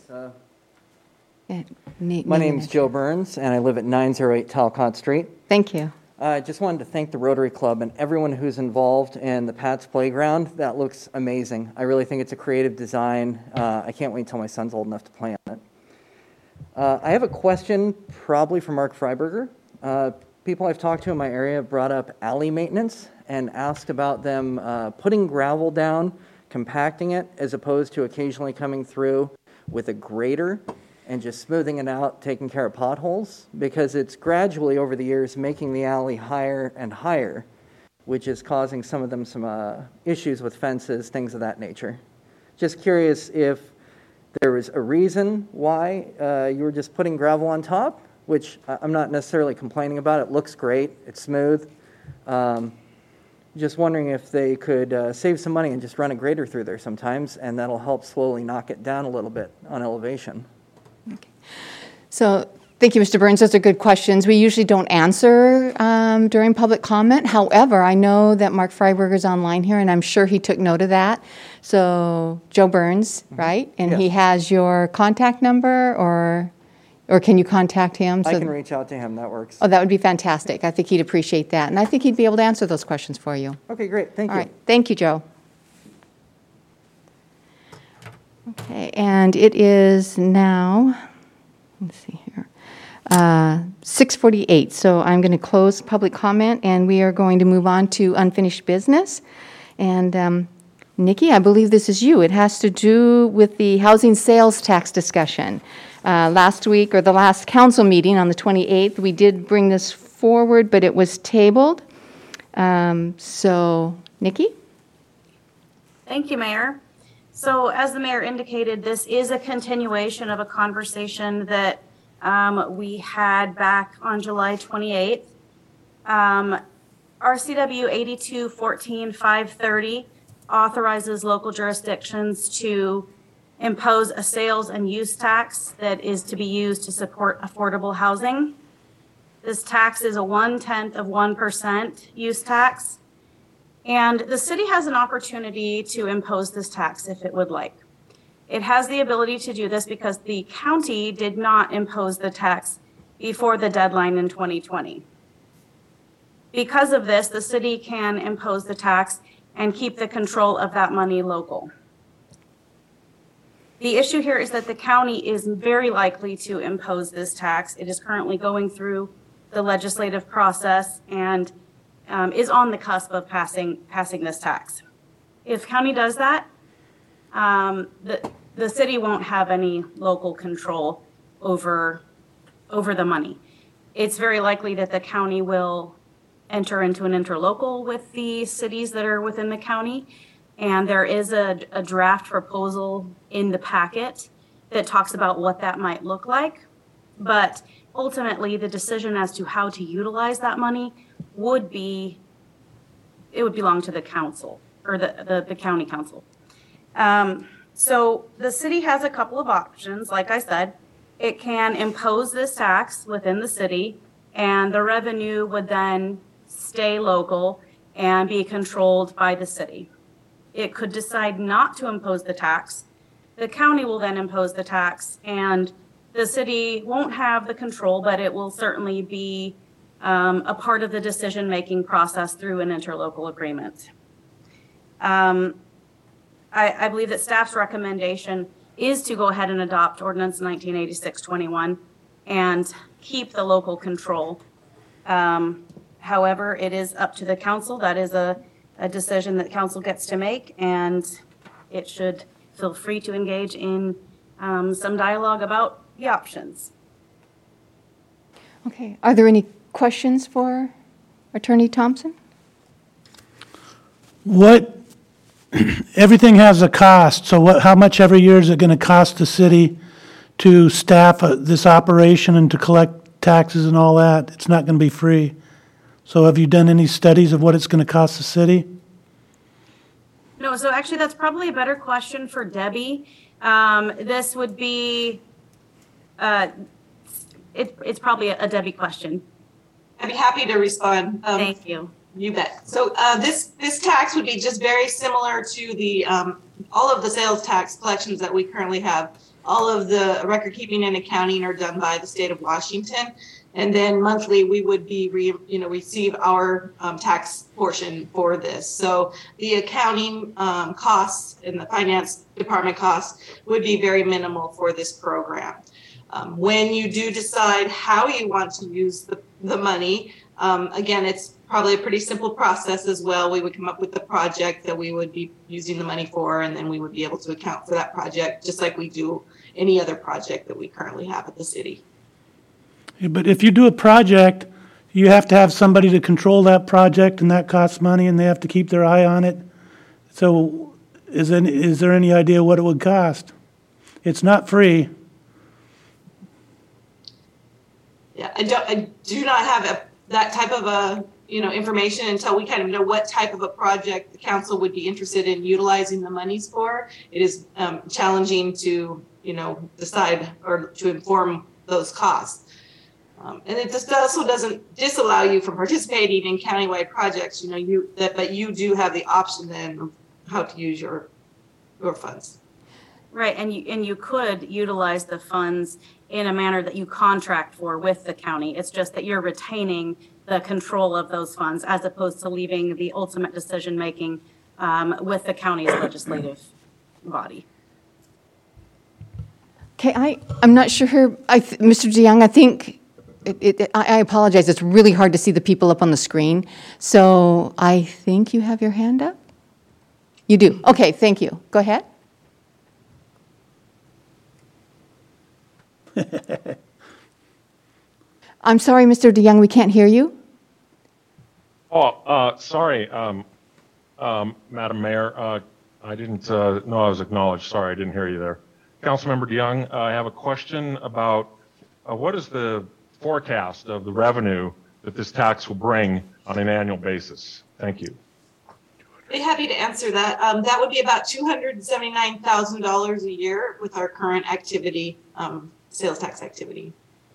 My name's Joe Burns, and I live at 908 Talcott Street. Thank you. I just wanted to thank the Rotary Club and everyone who's involved in the Pat's Playground. That looks amazing. I really think it's a creative design. I can't wait until my son's old enough to play on it. I have a question probably for Mark Freiberger. People I've talked to in my area have brought up alley maintenance and asked about them putting gravel down, compacting it, as opposed to occasionally coming through with a grader and just smoothing it out, taking care of potholes, because it's gradually over the years making the alley higher and higher, which is causing some of them some issues with fences, things of that nature. Just curious if there was a reason why you were just putting gravel on top, which I'm not necessarily complaining about. It looks great. It's smooth. Just wondering if they could save some money and just run a grader through there sometimes, and that'll help slowly knock it down a little bit on elevation. Okay. So thank you, Mr. Burns. Those are good questions. We usually don't answer during public comment. However, I know that Mark Freiberger's online here, and I'm sure he took note of that. So Joe Burns, right? And he has your contact number, or can you contact him? I can reach out to him. That works. Oh, that would be fantastic. I think he'd appreciate that. And I think he'd be able to answer those questions for you. Okay, great. Thank you. All right. Thank you, Joe. Okay, and it is now let's see here. 6:48. So I'm going to close public comment, and we are going to move on to unfinished business. And Nikki, I believe this is you. It has to do with the housing sales tax discussion. Last week, or the last council meeting on the 28th, we did bring this forward, but it was tabled. So, Nikki? Thank you, Mayor. So as the mayor indicated, this is a continuation of a conversation that we had back on July 28th. RCW 82-14-530 authorizes local jurisdictions to impose a sales and use tax that is to be used to support affordable housing. This tax is a 0.1% use tax, and the city has an opportunity to impose this tax if it would like. It has the ability to do this because the county did not impose the tax before the deadline in 2020. Because of this, the city can impose the tax and keep the control of that money local. The issue here is that the county is very likely to impose this tax. It is currently going through the legislative process and is on the cusp of passing this tax. If county does that, the city won't have any local control over the money. It's very likely that the county will enter into an interlocal with the cities that are within the county. And there is a draft proposal in the packet that talks about what that might look like. But ultimately, the decision as to how to utilize that money would belong to the council or the county council. So the city has a couple of options. Like I said, it can impose this tax within the city, and the revenue would then stay local and be controlled by the city. It could decide not to impose the tax. The county will then impose the tax, and the city won't have the control, but it will certainly be a part of the decision-making process through an interlocal agreement. I believe that staff's recommendation is to go ahead and adopt Ordinance 1986-21 and keep the local control. However, it is up to the council. That is a decision that council gets to make, and it should feel free to engage in some dialogue about the options. Okay. Are there any questions for Attorney Thompson? Everything has a cost, so how much every year is it going to cost the city to staff this operation and to collect taxes and all that? It's not going to be free. So have you done any studies of what it's going to cost the city? No, so actually that's probably a better question for Debbie. This would be, it's probably a Debbie question. I'd be happy to respond. Thank you. You bet. So this tax would be just very similar to the all of the sales tax collections that we currently have. All of the record keeping and accounting are done by the state of Washington, and then monthly we would be receive our tax portion for this. So the accounting costs and the finance department costs would be very minimal for this program. When you do decide how you want to use the money, again, it's probably a pretty simple process as well. We would come up with the project that we would be using the money for, and then we would be able to account for that project just like we do any other project that we currently have at the city. Yeah, but if you do a project, you have to have somebody to control that project, and that costs money, and they have to keep their eye on it. So is there any idea what it would cost? It's not free. Yeah, I do not have that type of information until we kind of know what type of a project the council would be interested in utilizing the monies for. It is challenging to decide or to inform those costs. And it just also doesn't disallow you from participating in countywide projects. But you do have the option then of how to use your funds. Right, and you could utilize the funds in a manner that you contract for with the county. It's just that you're retaining the control of those funds as opposed to leaving the ultimate decision making with the county's legislative body. Okay, I'm not sure. Mr. DeYoung, I think, I apologize, it's really hard to see the people up on the screen. So I think you have your hand up? You do. Okay, thank you. Go ahead. I'm sorry, Mr. DeYoung, we can't hear you. Sorry, Madam Mayor. I didn't know I was acknowledged. Sorry, I didn't hear you there. Councilmember DeYoung, I have a question about what is the forecast of the revenue that this tax will bring on an annual basis? Thank you. I'd be happy to answer that. That would be about $279,000 a year with our current activity, sales tax activity.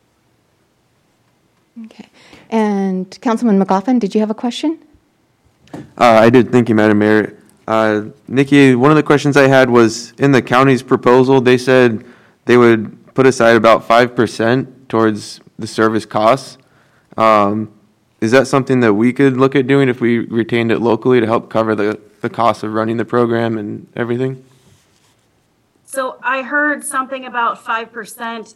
Okay. And Councilman McLaughlin, did you have a question? I did. Thank you, Madam Mayor. Nikki, one of the questions I had was in the county's proposal, they said they would put aside about 5% towards the service costs. Is that something that we could look at doing if we retained it locally to help cover the cost of running the program and everything? So I heard something about 5%.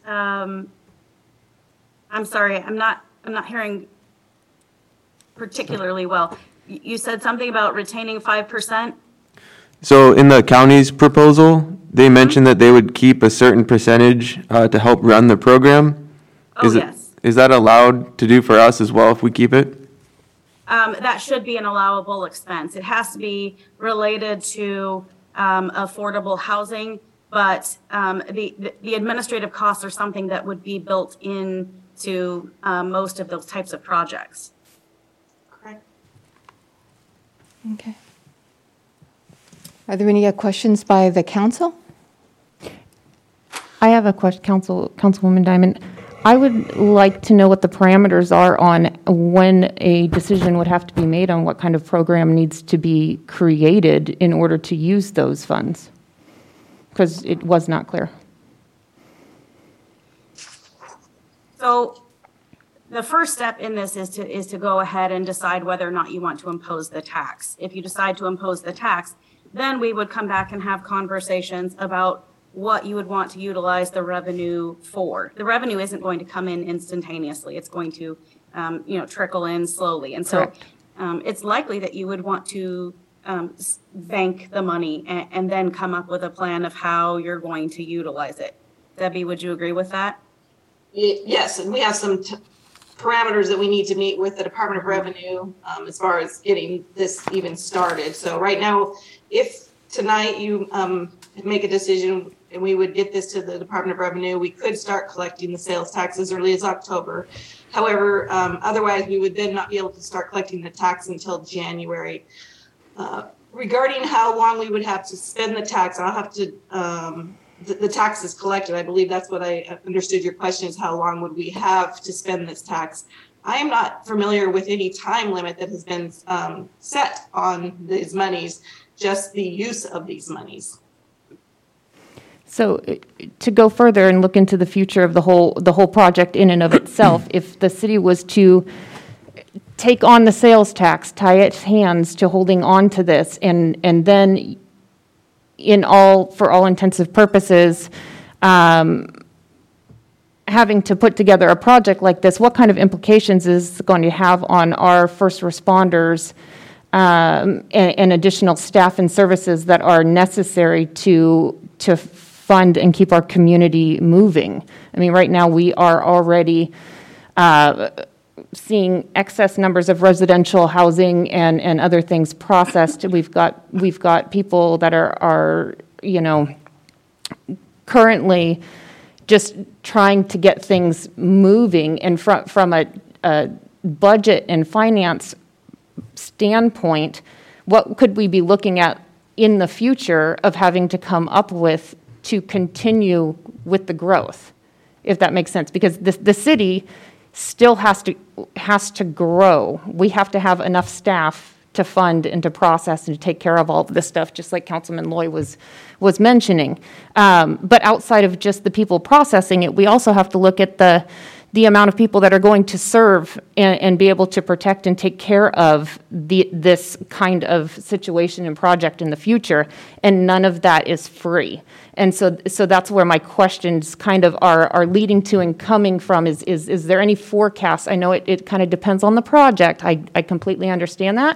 I'm sorry, I'm not hearing particularly well. You said something about retaining 5%? So in the county's proposal, they mentioned that they would keep a certain percentage to help run the program. Yes. Is that allowed to do for us as well if we keep it? That should be an allowable expense. It has to be related to affordable housing, but the administrative costs are something that would be built into most of those types of projects. Correct. Okay. Are there any questions by the council? I have a question, Councilwoman Diamond. I would like to know what the parameters are on when a decision would have to be made on what kind of program needs to be created in order to use those funds, because it was not clear. So the first step in this is to go ahead and decide whether or not you want to impose the tax. If you decide to impose the tax, then we would come back and have conversations about what you would want to utilize the revenue for. The revenue isn't going to come in instantaneously. It's going to, trickle in slowly. And so it's likely that you would want to bank the money and then come up with a plan of how you're going to utilize it. Debbie, would you agree with that? Yes, and we have some parameters that we need to meet with the Department of Revenue as far as getting this even started. So right now, if tonight you make a decision and we would get this to the Department of Revenue, we could start collecting the sales tax as early as October. However, otherwise we would then not be able to start collecting the tax until January. Regarding how long we would have to spend the tax, I'll have to, the tax is collected. I believe that's what I understood your question is, how long would we have to spend this tax? I am not familiar with any time limit that has been set on these monies, just the use of these monies. So to go further and look into the future of the whole project in and of itself, if the city was to take on the sales tax, tie its hands to holding on to this, and then for all intensive purposes, having to put together a project like this, what kind of implications is it going to have on our first responders and additional staff and services that are necessary to fund and keep our community moving? I mean, right now we are already seeing excess numbers of residential housing and other things processed. We've got people that are currently just trying to get things moving, and from a budget and finance standpoint, what could we be looking at in the future of having to come up with to continue with the growth, if that makes sense? Because the city still has to grow. We have to have enough staff to fund and to process and to take care of all of this stuff, just like Councilman Loy was mentioning. But outside of just the people processing it, we also have to look at the the amount of people that are going to serve and be able to protect and take care of this kind of situation and project in the future, and none of that is free. And so that's where my questions kind of are leading to and coming from is there any forecast? I know it kind of depends on the project. I completely understand that.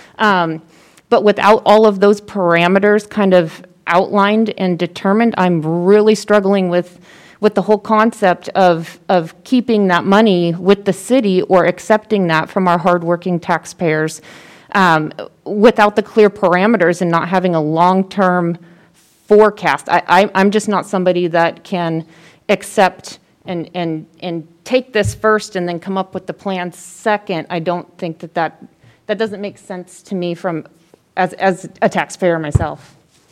But without all of those parameters kind of outlined and determined, I'm really struggling with the whole concept of keeping that money with the city or accepting that from our hardworking taxpayers without the clear parameters and not having a long-term forecast. I'm just not somebody that can accept and take this first and then come up with the plan second. I don't think that doesn't make sense to me as a taxpayer myself.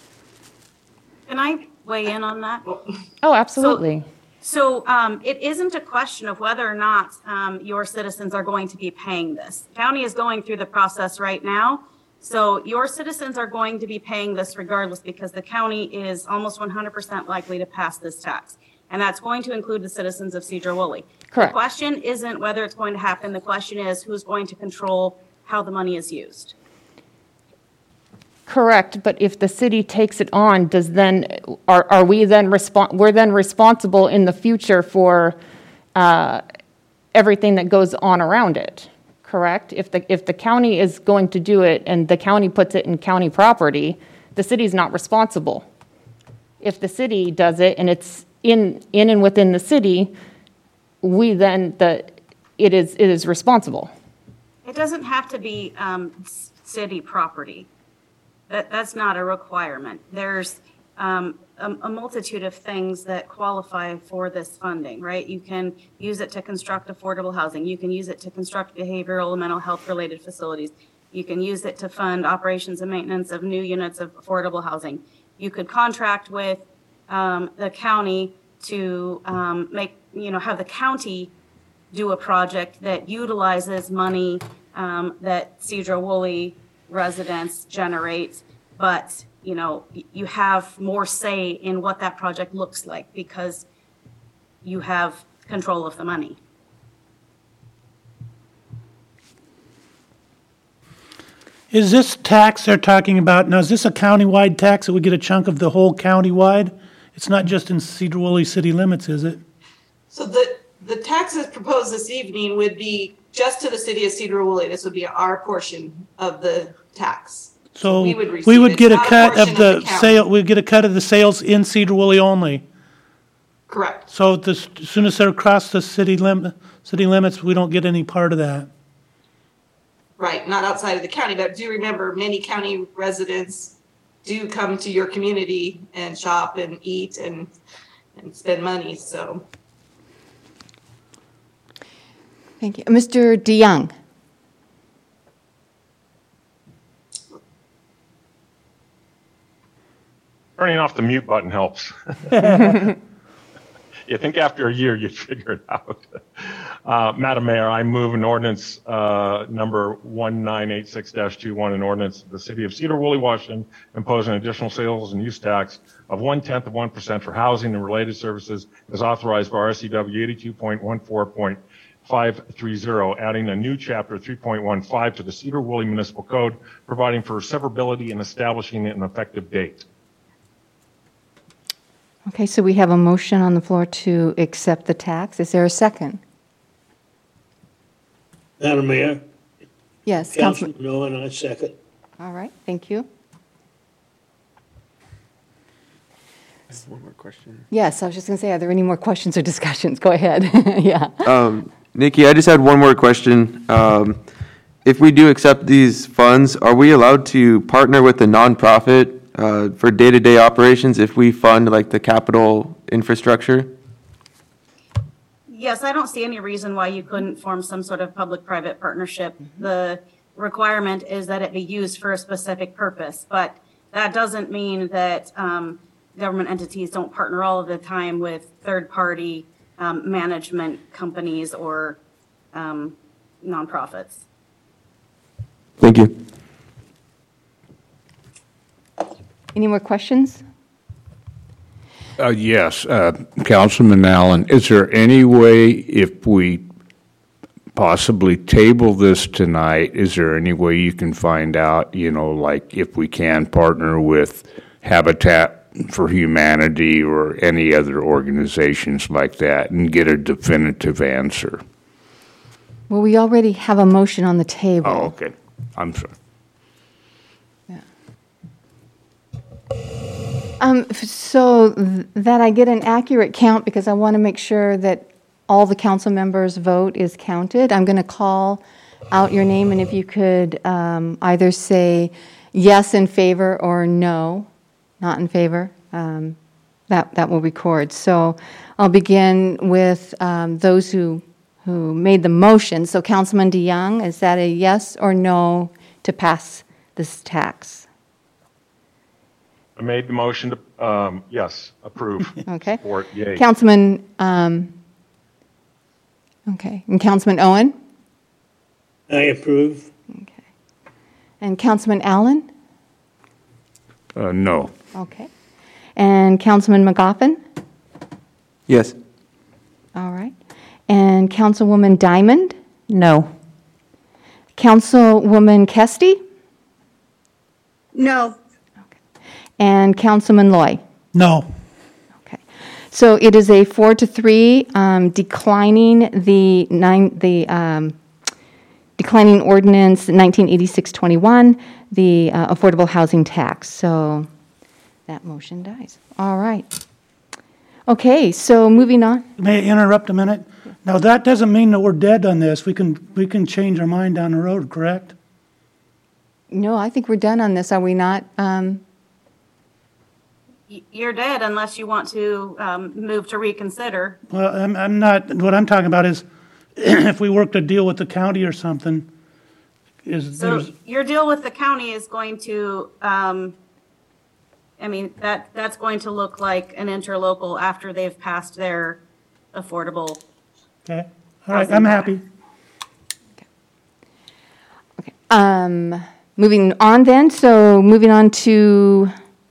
Can I weigh in on that? Oh, absolutely. So it isn't a question of whether or not your citizens are going to be paying this. The county is going through the process right now. So your citizens are going to be paying this regardless because the county is almost 100% likely to pass this tax. And that's going to include the citizens of Sedro-Woolley. Correct. The question isn't whether it's going to happen. The question is who's going to control how the money is used. Correct, but if the city takes it on, are we then we're then responsible in the future for everything that goes on around it? Correct. If the county is going to do it and the county puts it in county property, the city's not responsible. If the city does it and it's in and within the city, it is responsible. It doesn't have to be city property. That's not a requirement. There's a multitude of things that qualify for this funding, right? You can use it to construct affordable housing. You can use it to construct behavioral and mental health related facilities. You can use it to fund operations and maintenance of new units of affordable housing. You could contract with the county to have the county do a project that utilizes money that Sedro-Woolley residents generate, but you have more say in what that project looks like because you have control of the money. Is this tax they're talking about, now is this a countywide tax that we get a chunk of the whole countywide? It's not just in Sedro-Woolley city limits, is it? So the taxes proposed this evening would be just to the city of Sedro-Woolley. This would be our portion of the tax. So we receive would it. get a It's not cut portion of the county. sale, we'd get a cut of the sales in Sedro-Woolley only. Correct. So as soon as they're across the city limits, we don't get any part of that. Right, not outside of the county, but do remember many county residents do come to your community and shop and eat and spend money, so. Thank you. Mr. DeYoung. Turning off the mute button helps. You think after a year you'd figure it out. Madam Mayor, I move an ordinance number 1986-21, an ordinance of the city of Sedro-Woolley, Washington, imposing an additional sales and use tax of 0.1% for housing and related services as authorized by RCW 82.14.530, adding a new chapter 3.15 to the Sedro-Woolley Municipal Code, providing for severability and establishing an effective date. Okay, so we have a motion on the floor to accept the tax. Is there a second? Madam Mayor, Yes, Councilman Councilman. Nolan, I second. All right, thank you. One more question. Yes, I was just going to say, are there any more questions or discussions? Go ahead. Yeah. Nikki, I just had one more question. If we do accept these funds, are we allowed to partner with a nonprofit for day-to-day operations if we fund like the capital infrastructure? Yes, I don't see any reason why you couldn't form some sort of public-private partnership. The requirement is that it be used for a specific purpose, but that doesn't mean that government entities don't partner all of the time with third-party management companies or nonprofits. Thank you. Any more questions? Yes, Councilman Allen, is there any way, if we possibly table this tonight, is there any way you can find out, like if we can partner with Habitat for Humanity or any other organizations like that and get a definitive answer? Well, we already have a motion on the table. Oh, okay. I'm sorry. So that I get an accurate count, because I want to make sure that all the council members' vote is counted. I'm going to call out your name, and if you could either say yes in favor or no, not in favor, that will record. So I'll begin with those who made the motion. So Councilman DeYoung, is that a yes or no to pass this tax? I made the motion to, yes, approve. Okay. Support, yay. Councilman, okay, and Councilman Owen? I approve. Okay. And Councilman Allen? No. Okay. And Councilman McGoffin? Yes. All right. And Councilwoman Diamond? No. Councilwoman Kesty? No. And Councilman Loy? No. Okay. So it is a 4-3, declining declining ordinance 1986-21, the affordable housing tax. So that motion dies. All right. Okay, so moving on. May I interrupt a minute? Now, that doesn't mean that we're dead on this. We can change our mind down the road, correct? No, I think we're done on this. Are we not? You're dead unless you want to move to reconsider. Well, I'm not. What I'm talking about is if we work a deal with the county or something. So your deal with the county is going to, that's going to look like an interlocal after they've passed their affordable. Okay. All right. I'm happy. Okay. Moving on then. So moving on to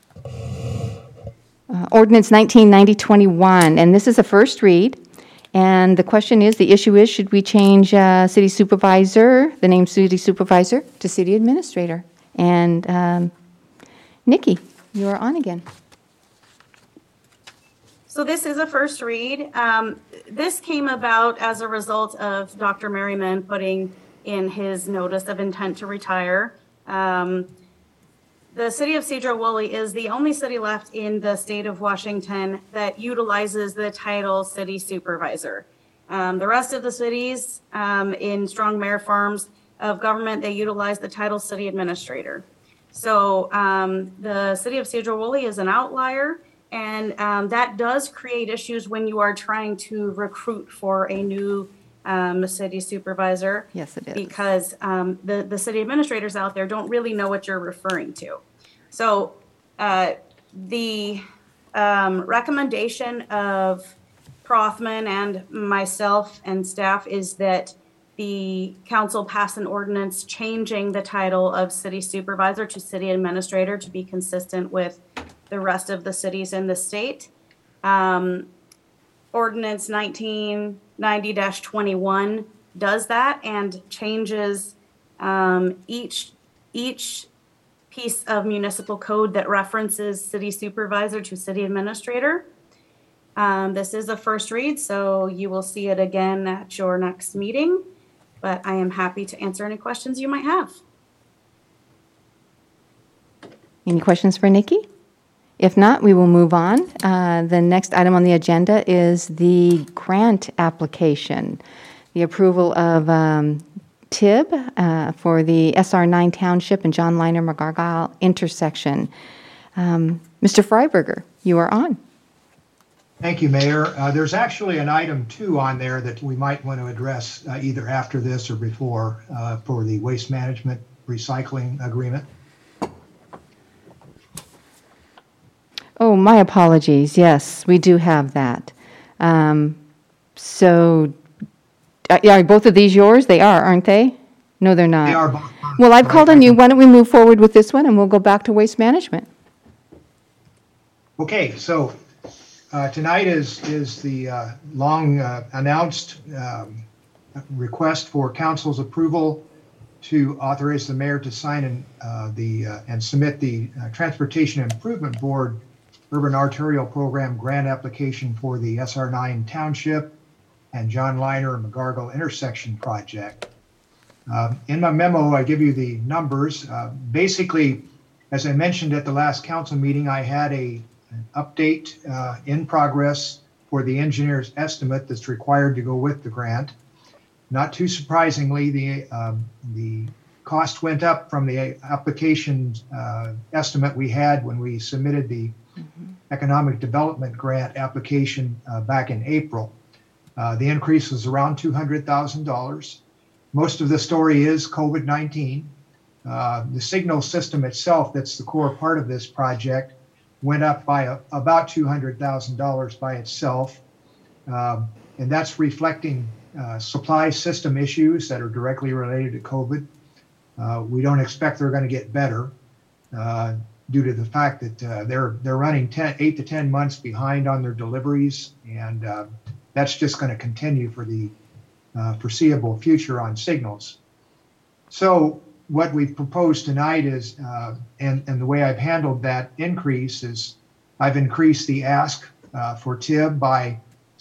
Ordinance 1990-21, and this is a first read. And the question is, the issue is, should we change city supervisor, the name city supervisor, to city administrator? And Nikki, you are on again. So this is a first read. This came about as a result of Dr. Merriman putting in his notice of intent to retire. The city of Sedro-Woolley is the only city left in the state of Washington that utilizes the title city supervisor. The rest of the cities in strong mayor forms of government, they utilize the title city administrator. So the city of Sedro-Woolley is an outlier, and that does create issues when you are trying to recruit for a new city supervisor. Yes, it is. Because the city administrators out there don't really know what you're referring to. So the recommendation of Prothman and myself and staff is that the council pass an ordinance changing the title of city supervisor to city administrator to be consistent with the rest of the cities in the state. Ordinance 1990-21 does that and changes each piece of municipal code that references city supervisor to city administrator. This is a first read, so you will see it again at your next meeting, but I am happy to answer any questions you might have. Any questions for Nikki? If not, we will move on. The next item on the agenda is the grant application, the approval of TIB for the SR9 Township and John Liner McGargyle intersection. Mr. Freiberger, you are on. Thank you, Mayor. There's actually an item 2 on there that we might want to address either after this or before for the waste management recycling agreement. Oh, my apologies. Yes, we do have that. So, are both of these yours? They are, aren't they? No, they're not. They are both. Well, I've called on you. Why don't we move forward with this one, and we'll go back to waste management. Okay, so Tonight is the long announced request for council's approval to authorize the mayor to sign and submit the Transportation Improvement Board Urban Arterial Program grant application for the SR9 Township and John Liner McGargle intersection project. In my memo, I give you the numbers. Basically, as I mentioned at the last council meeting, I had an update in progress for the engineer's estimate that's required to go with the grant. Not too surprisingly, the cost went up from the application estimate we had when we submitted the Economic Development Grant application back in April. The increase was around $200,000. Most of the story is COVID-19. The signal system itself, that's the core part of this project, went up by about $200,000 by itself. And that's reflecting supply system issues that are directly related to COVID. We don't expect they're going to get better due to the fact that they're running 8 to 10 months behind on their deliveries, and that's just going to continue for the foreseeable future on signals. So what we've proposed tonight is, and the way I've handled that increase is I've increased the ask for TIB by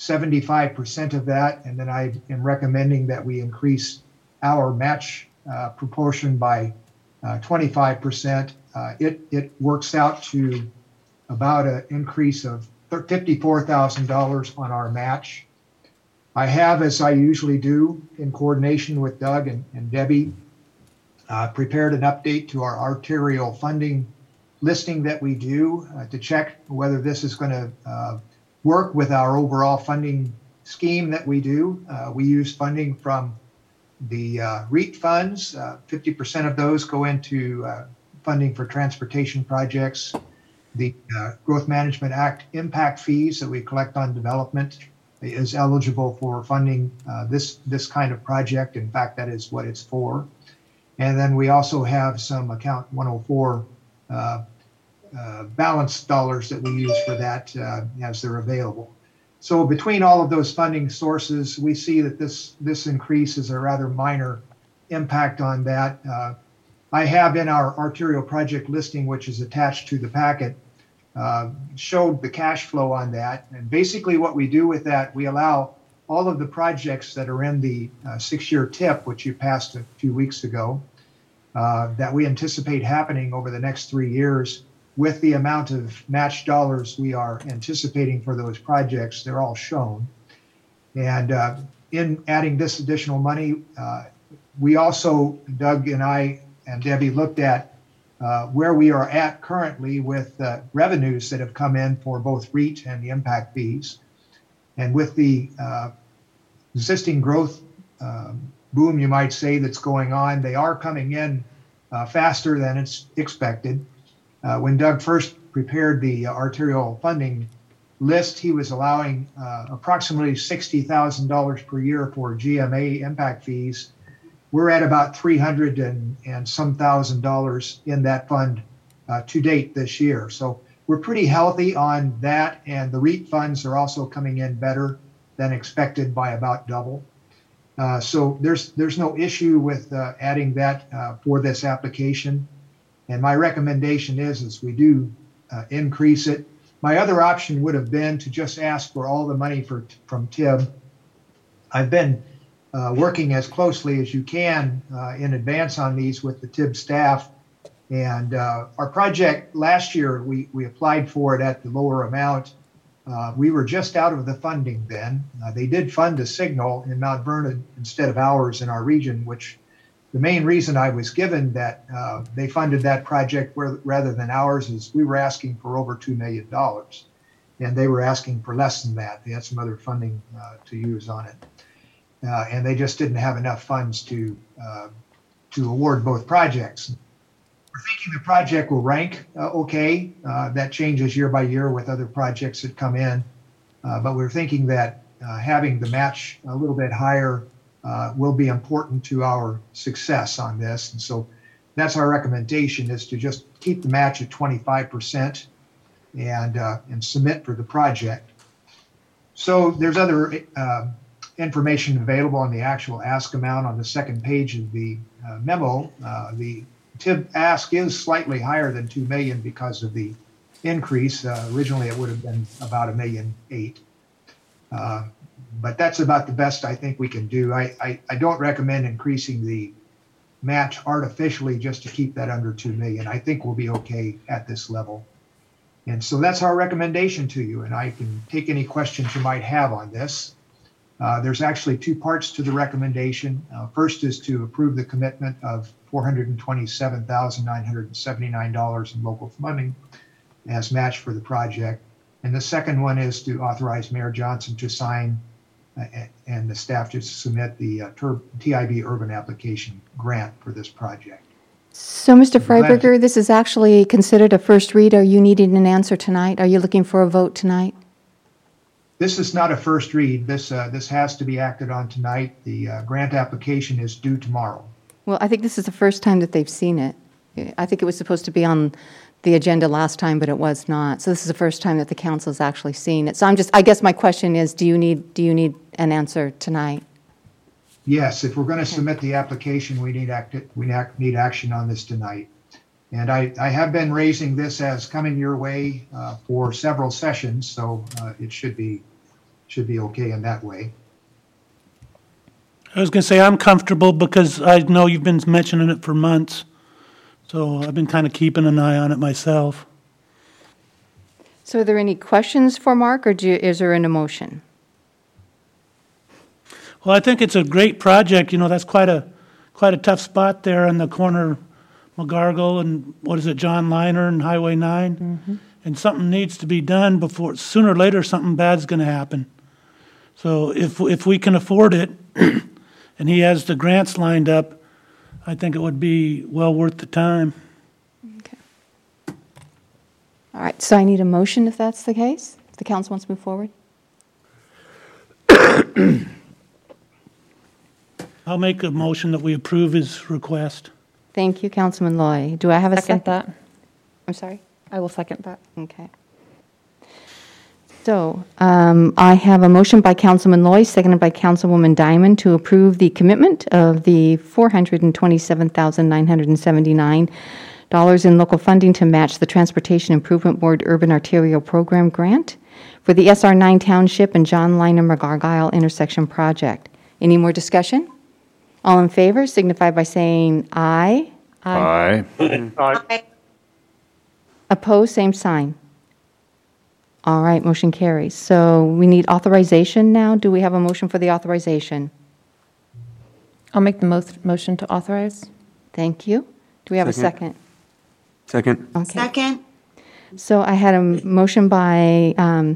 75% of that, and then I am recommending that we increase our match proportion by 25%. It works out to about an increase of $54,000 on our match. I have, as I usually do, in coordination with Doug and Debbie, prepared an update to our arterial funding listing that we do to check whether this is going to work with our overall funding scheme that we do. We use funding from the REIT funds. 50% of those go into funding for transportation projects. The Growth Management Act impact fees that we collect on development is eligible for funding this kind of project. In fact, that is what it's for. And then we also have some Account 104 balance dollars that we use for that as they're available. So between all of those funding sources, we see that this increase is a rather minor impact on that. I have in our arterial project listing, which is attached to the packet, showed the cash flow on that. And basically what we do with that, we allow all of the projects that are in the 6-year TIP, which you passed a few weeks ago, that we anticipate happening over the next 3 years, with the amount of match dollars we are anticipating for those projects, they're all shown. And in adding this additional money, we also, Doug and I and Debbie, looked at where we are at currently with revenues that have come in for both REIT and the impact fees. And with the existing growth boom, you might say, that's going on, they are coming in faster than it's expected. When Doug first prepared the arterial funding list, he was allowing approximately $60,000 per year for GMA impact fees. We're at about $300 and some $1,000 in that fund to date this year. So we're pretty healthy on that, and the REIT funds are also coming in better than expected by about double. So there's no issue with adding that for this application. And my recommendation is we do increase it. My other option would have been to just ask for all the money from TIB. I've been working as closely as you can in advance on these with the TIB staff. And our project last year, we applied for it at the lower amount. We were just out of the funding then. They did fund a signal in Mount Vernon instead of ours in our region, which the main reason I was given that they funded that project rather than ours is we were asking for over $2 million, and they were asking for less than that. They had some other funding to use on it, and they just didn't have enough funds to award both projects. We're thinking the project will rank okay. That changes year by year with other projects that come in, but we're thinking that having the match a little bit higher will be important to our success on this. And so that's our recommendation, is to just keep the match at 25% and submit for the project. So there's other information available on the actual ask amount on the second page of the memo. The TIB ask is slightly higher than 2 million because of the increase. Originally, it would have been about $1.8 million. But that's about the best I think we can do. I don't recommend increasing the match artificially just to keep that under 2 million. I think we'll be okay at this level. And so that's our recommendation to you, and I can take any questions you might have on this. There's actually two parts to the recommendation. First is to approve the commitment of $427,979 in local funding as match for the project. And the second one is to authorize Mayor Johnson to sign and the staff to submit the TIB urban application grant for this project. So, Mr. Freiberger, this is actually considered a first read. Are you needing an answer tonight? Are you looking for a vote tonight? This is not a first read. This has to be acted on tonight. The grant application is due tomorrow. Well, I think this is the first time that they've seen it. I think it was supposed to be on the agenda last time, but it was not. So this is the first time that the council's actually seen it. So I guess my question is, do you need an answer tonight? Yes, if we're going to submit the application, we need action on this tonight. And I have been raising this as coming your way for several sessions, so it should be okay in that way. I was going to say I'm comfortable because I know you've been mentioning it for months. So I've been kind of keeping an eye on it myself. So are there any questions for Mark, or is there an emotion? Well, I think it's a great project. You know, that's quite a tough spot there on the corner, McGargle and John Liner and Highway 9. Mm-hmm. And something needs to be done before, sooner or later, something bad's going to happen. So if we can afford it, and he has the grants lined up, I think it would be well worth the time. Okay. All right, so I need a motion if that's the case, if the council wants to move forward. I'll make a motion that we approve his request. Thank you, Councilman Loy. Do I have a second? That. I'm sorry? I will second that. Okay. So I have a motion by Councilman Loy, seconded by Councilwoman Diamond, to approve the commitment of the $427,979 in local funding to match the Transportation Improvement Board Urban Arterial Program grant for the SR9 Township and John Liner McGargyle intersection project. Any more discussion? All in favor signify by saying aye. Aye. Aye. Opposed, same sign. All right, motion carries. So we need authorization now. Do we have a motion for the authorization? I'll make the motion to authorize. Thank you. Do we have a second? Second. Okay. Second. So I had a motion by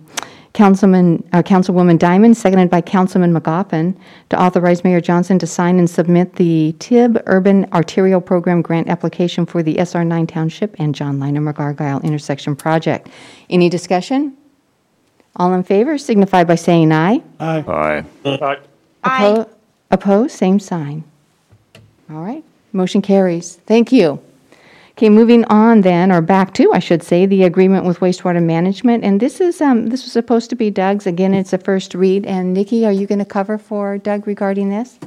Councilwoman Diamond, seconded by Councilman McGoffin, to authorize Mayor Johnson to sign and submit the TIB Urban Arterial Program grant application for the SR9 Township and John Liner McGargyle intersection project. Any discussion? All in favor signify by saying aye. Aye. Aye. Aye. Opposed, same sign. All right, motion carries. Thank you. Okay, moving on then, or back to, I should say, the agreement with wastewater management. And this was supposed to be Doug's. Again, it's a first read. And Nikki, are you going to cover for Doug regarding this?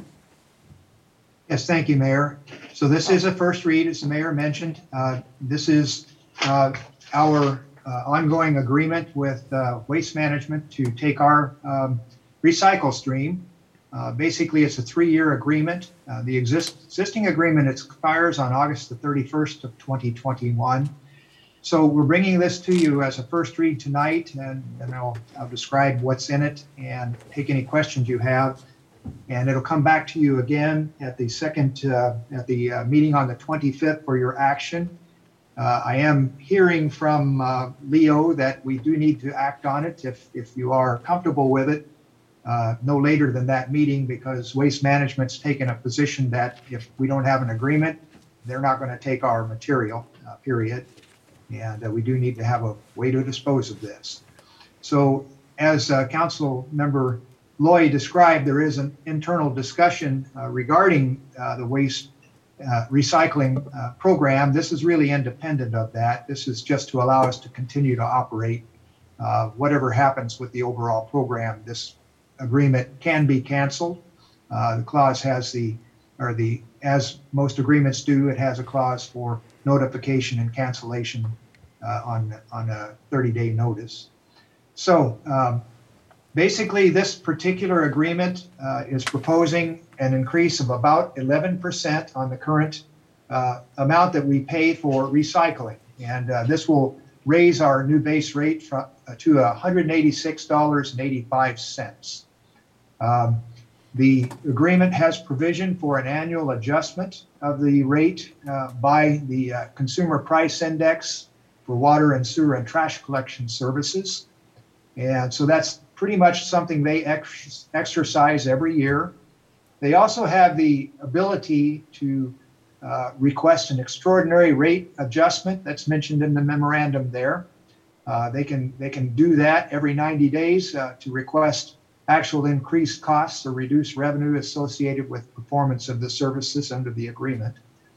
Yes, thank you, Mayor. So this is a first read, as the Mayor mentioned. This is our ongoing agreement with Waste Management to take our recycle stream. Basically, it's a 3-year agreement. The existing agreement expires on August the 31st of 2021. So we're bringing this to you as a first read tonight, and I'll describe what's in it and take any questions you have. And it'll come back to you again at the meeting on the 25th for your action. I am hearing from Leo that we do need to act on it if you are comfortable with it. No later than that meeting, because Waste Management's taken a position that if we don't have an agreement, they're not going to take our material, period. And we do need to have a way to dispose of this. So as Council Member Loy described, there is an internal discussion regarding the waste recycling program. This is really independent of that. This is just to allow us to continue to operate whatever happens with the overall program, this agreement can be canceled. The clause has as most agreements do, it has a clause for notification and cancellation on a 30-day notice. So basically, this particular agreement is proposing an increase of about 11% on the current amount that we pay for recycling. And this will raise our new base rate to $186.85. The agreement has provision for an annual adjustment of the rate by the Consumer Price Index for water and sewer and trash collection services. And so that's pretty much something they exercise every year. They also have the ability to request an extraordinary rate adjustment that's mentioned in the memorandum there. They can do that every 90 days to request actual increased costs or reduced revenue associated with performance of the services under the agreement.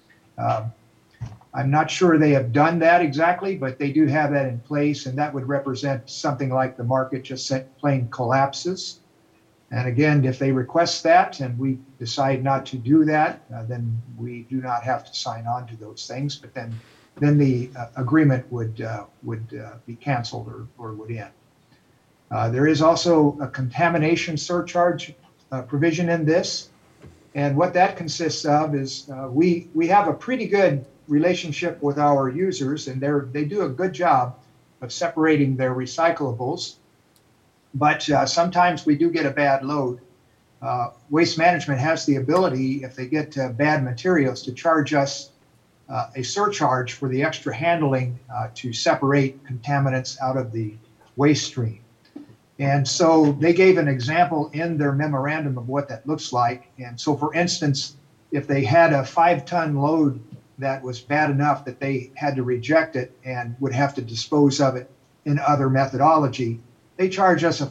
I'm not sure they have done that exactly, but they do have that in place, and that would represent something like the market just plain collapses. And again, if they request that and we decide not to do that, then we do not have to sign on to those things, but then the agreement would be canceled or would end. There is also a contamination surcharge provision in this. And what that consists of is we have a pretty good relationship with our users, and they do a good job of separating their recyclables. But sometimes we do get a bad load. Waste Management has the ability, if they get bad materials, to charge us a surcharge for the extra handling to separate contaminants out of the waste stream. And so they gave an example in their memorandum of what that looks like. And so, for instance, if they had a 5-ton load that was bad enough that they had to reject it and would have to dispose of it in other methodology, they charge us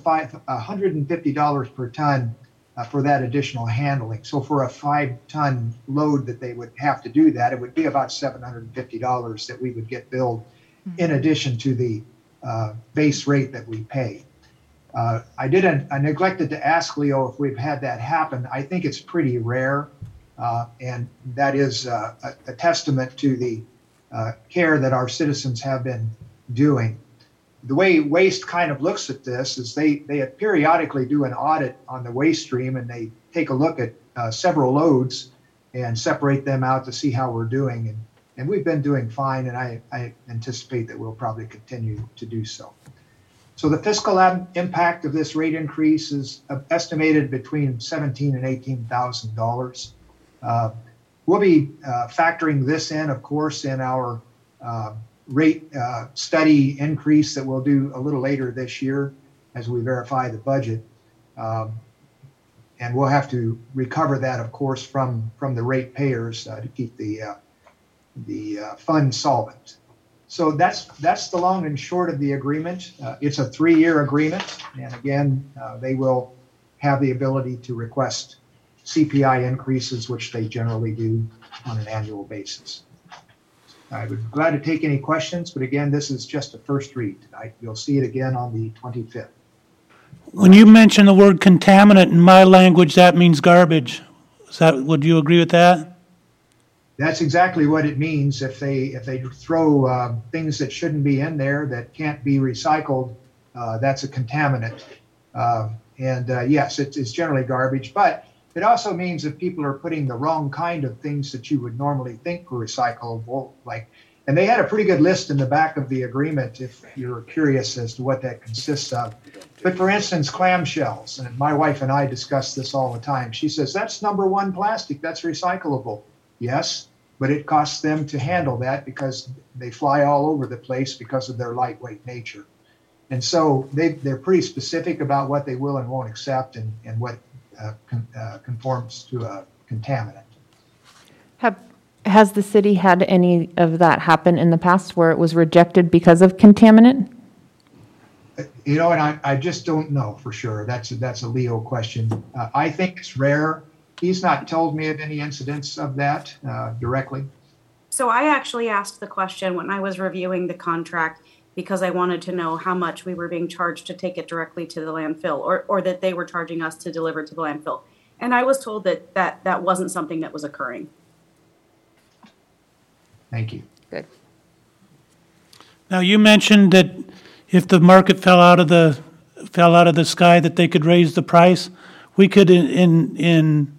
$150 per ton for that additional handling. So for a 5-ton load that they would have to do that, it would be about $750 that we would get billed in addition to the base rate that we pay. I neglected to ask Leo if we've had that happen. I think it's pretty rare, and that is a testament to the care that our citizens have been doing. The way Waste kind of looks at this is they periodically do an audit on the waste stream, and they take a look at several loads and separate them out to see how we're doing. And we've been doing fine, and I anticipate that we'll probably continue to do so. So the fiscal impact of this rate increase is estimated between $17,000 and $18,000. We'll be factoring this in, of course, in our rate study increase that we'll do a little later this year as we verify the budget. And we'll have to recover that, of course, from the ratepayers to keep the fund solvent. So that's the long and short of the agreement. It's a 3-year agreement, and again, they will have the ability to request CPI increases, which they generally do on an annual basis. I would be glad to take any questions, but again, this is just a first read tonight. You'll see it again on the 25th. When you mention the word contaminant in my language, that means garbage. Would you agree with that? That's exactly what it means. If they throw things that shouldn't be in there that can't be recycled, that's a contaminant. Yes, it's generally garbage, but it also means if people are putting the wrong kind of things that you would normally think were recyclable, and they had a pretty good list in the back of the agreement if you're curious as to what that consists of. But for instance, clamshells, and my wife and I discuss this all the time. She says, that's #1 plastic, that's recyclable. Yes, but it costs them to handle that because they fly all over the place because of their lightweight nature. And so they're pretty specific about what they will and won't accept and what conforms to a contaminant. Has the city had any of that happen in the past where it was rejected because of contaminant? You know, and I just don't know for sure. That's a Leo question. I think it's rare. He's not told me of any incidents of that directly. So I actually asked the question when I was reviewing the contract. because I wanted to know how much we were being charged to take it directly to the landfill, or that they were charging us to deliver to the landfill. And I was told that wasn't something that was occurring. Thank you. Good. Now, you mentioned that if the market fell out of the sky, that they could raise the price. We could, in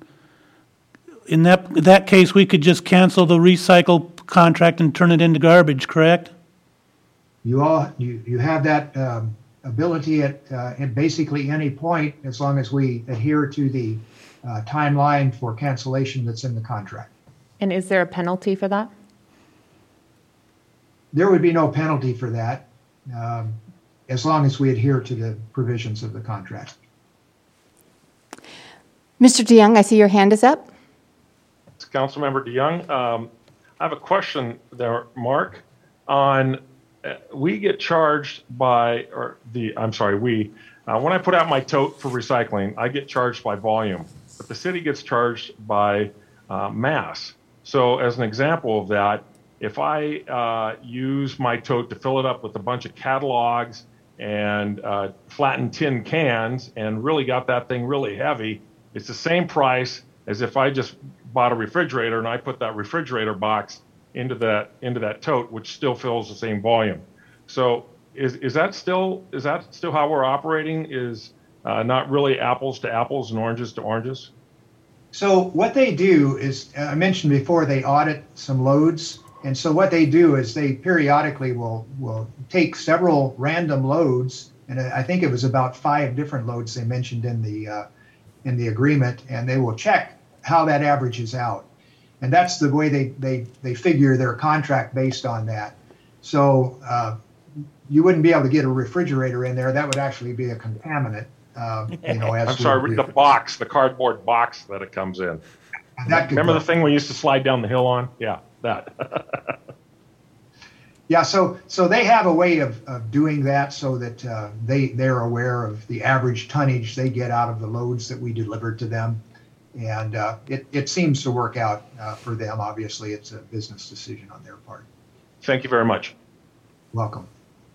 that case, we could just cancel the recycle contract and turn it into garbage, correct? You have that ability at basically any point, as long as we adhere to the timeline for cancellation that's in the contract. And is there a penalty for that? There would be no penalty for that, as long as we adhere to the provisions of the contract. Mr. DeYoung, I see your hand is up. It's Councilmember DeYoung. I have a question there, Mark, on we get charged by, when I put out my tote for recycling, I get charged by volume, but the city gets charged by mass. So as an example of that, if I use my tote to fill it up with a bunch of catalogs and flattened tin cans and really got that thing really heavy, it's the same price as if I just bought a refrigerator and I put that refrigerator box into that tote, which still fills the same volume. So is that still how we're operating? Is not really apples to apples and oranges to oranges? So what they do is, I mentioned before, they audit some loads. And so what they do is they periodically will take several random loads, and I think it was about 5 different loads they mentioned in the agreement, and they will check how that averages out. And that's the way they figure their contract based on that. So you wouldn't be able to get a refrigerator in there. That would actually be a contaminant. I'm sorry, the cardboard box that it comes in. Remember the thing we used to slide down the hill on? Yeah, that. Yeah, so they have a way of doing that so that they're aware of the average tonnage they get out of the loads that we deliver to them. And it seems to work out for them. Obviously, it's a business decision on their part. Thank you very much. Welcome.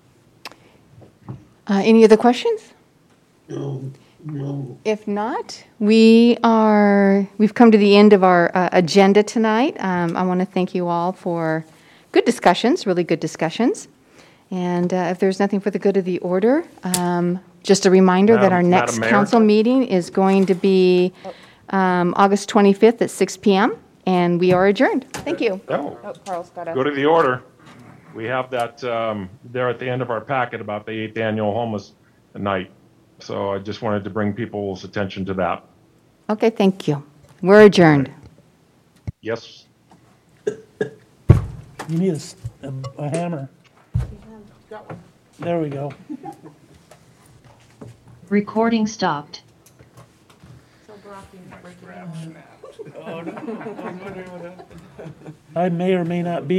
Any other questions? No. If not, we've come to the end of our agenda tonight. I want to thank you all for good discussions, really good discussions. And if there's nothing for the good of the order, just a reminder that our next council meeting is going to be August 25th at 6 p.m. and we are adjourned. Thank you. Carl's got Go to the order. We have that there at the end of our packet about the 8th annual homeless night. So I just wanted to bring people's attention to that. Okay, thank you. We're adjourned. Yes. You need a hammer. There we go. Recording stopped. I may or may not be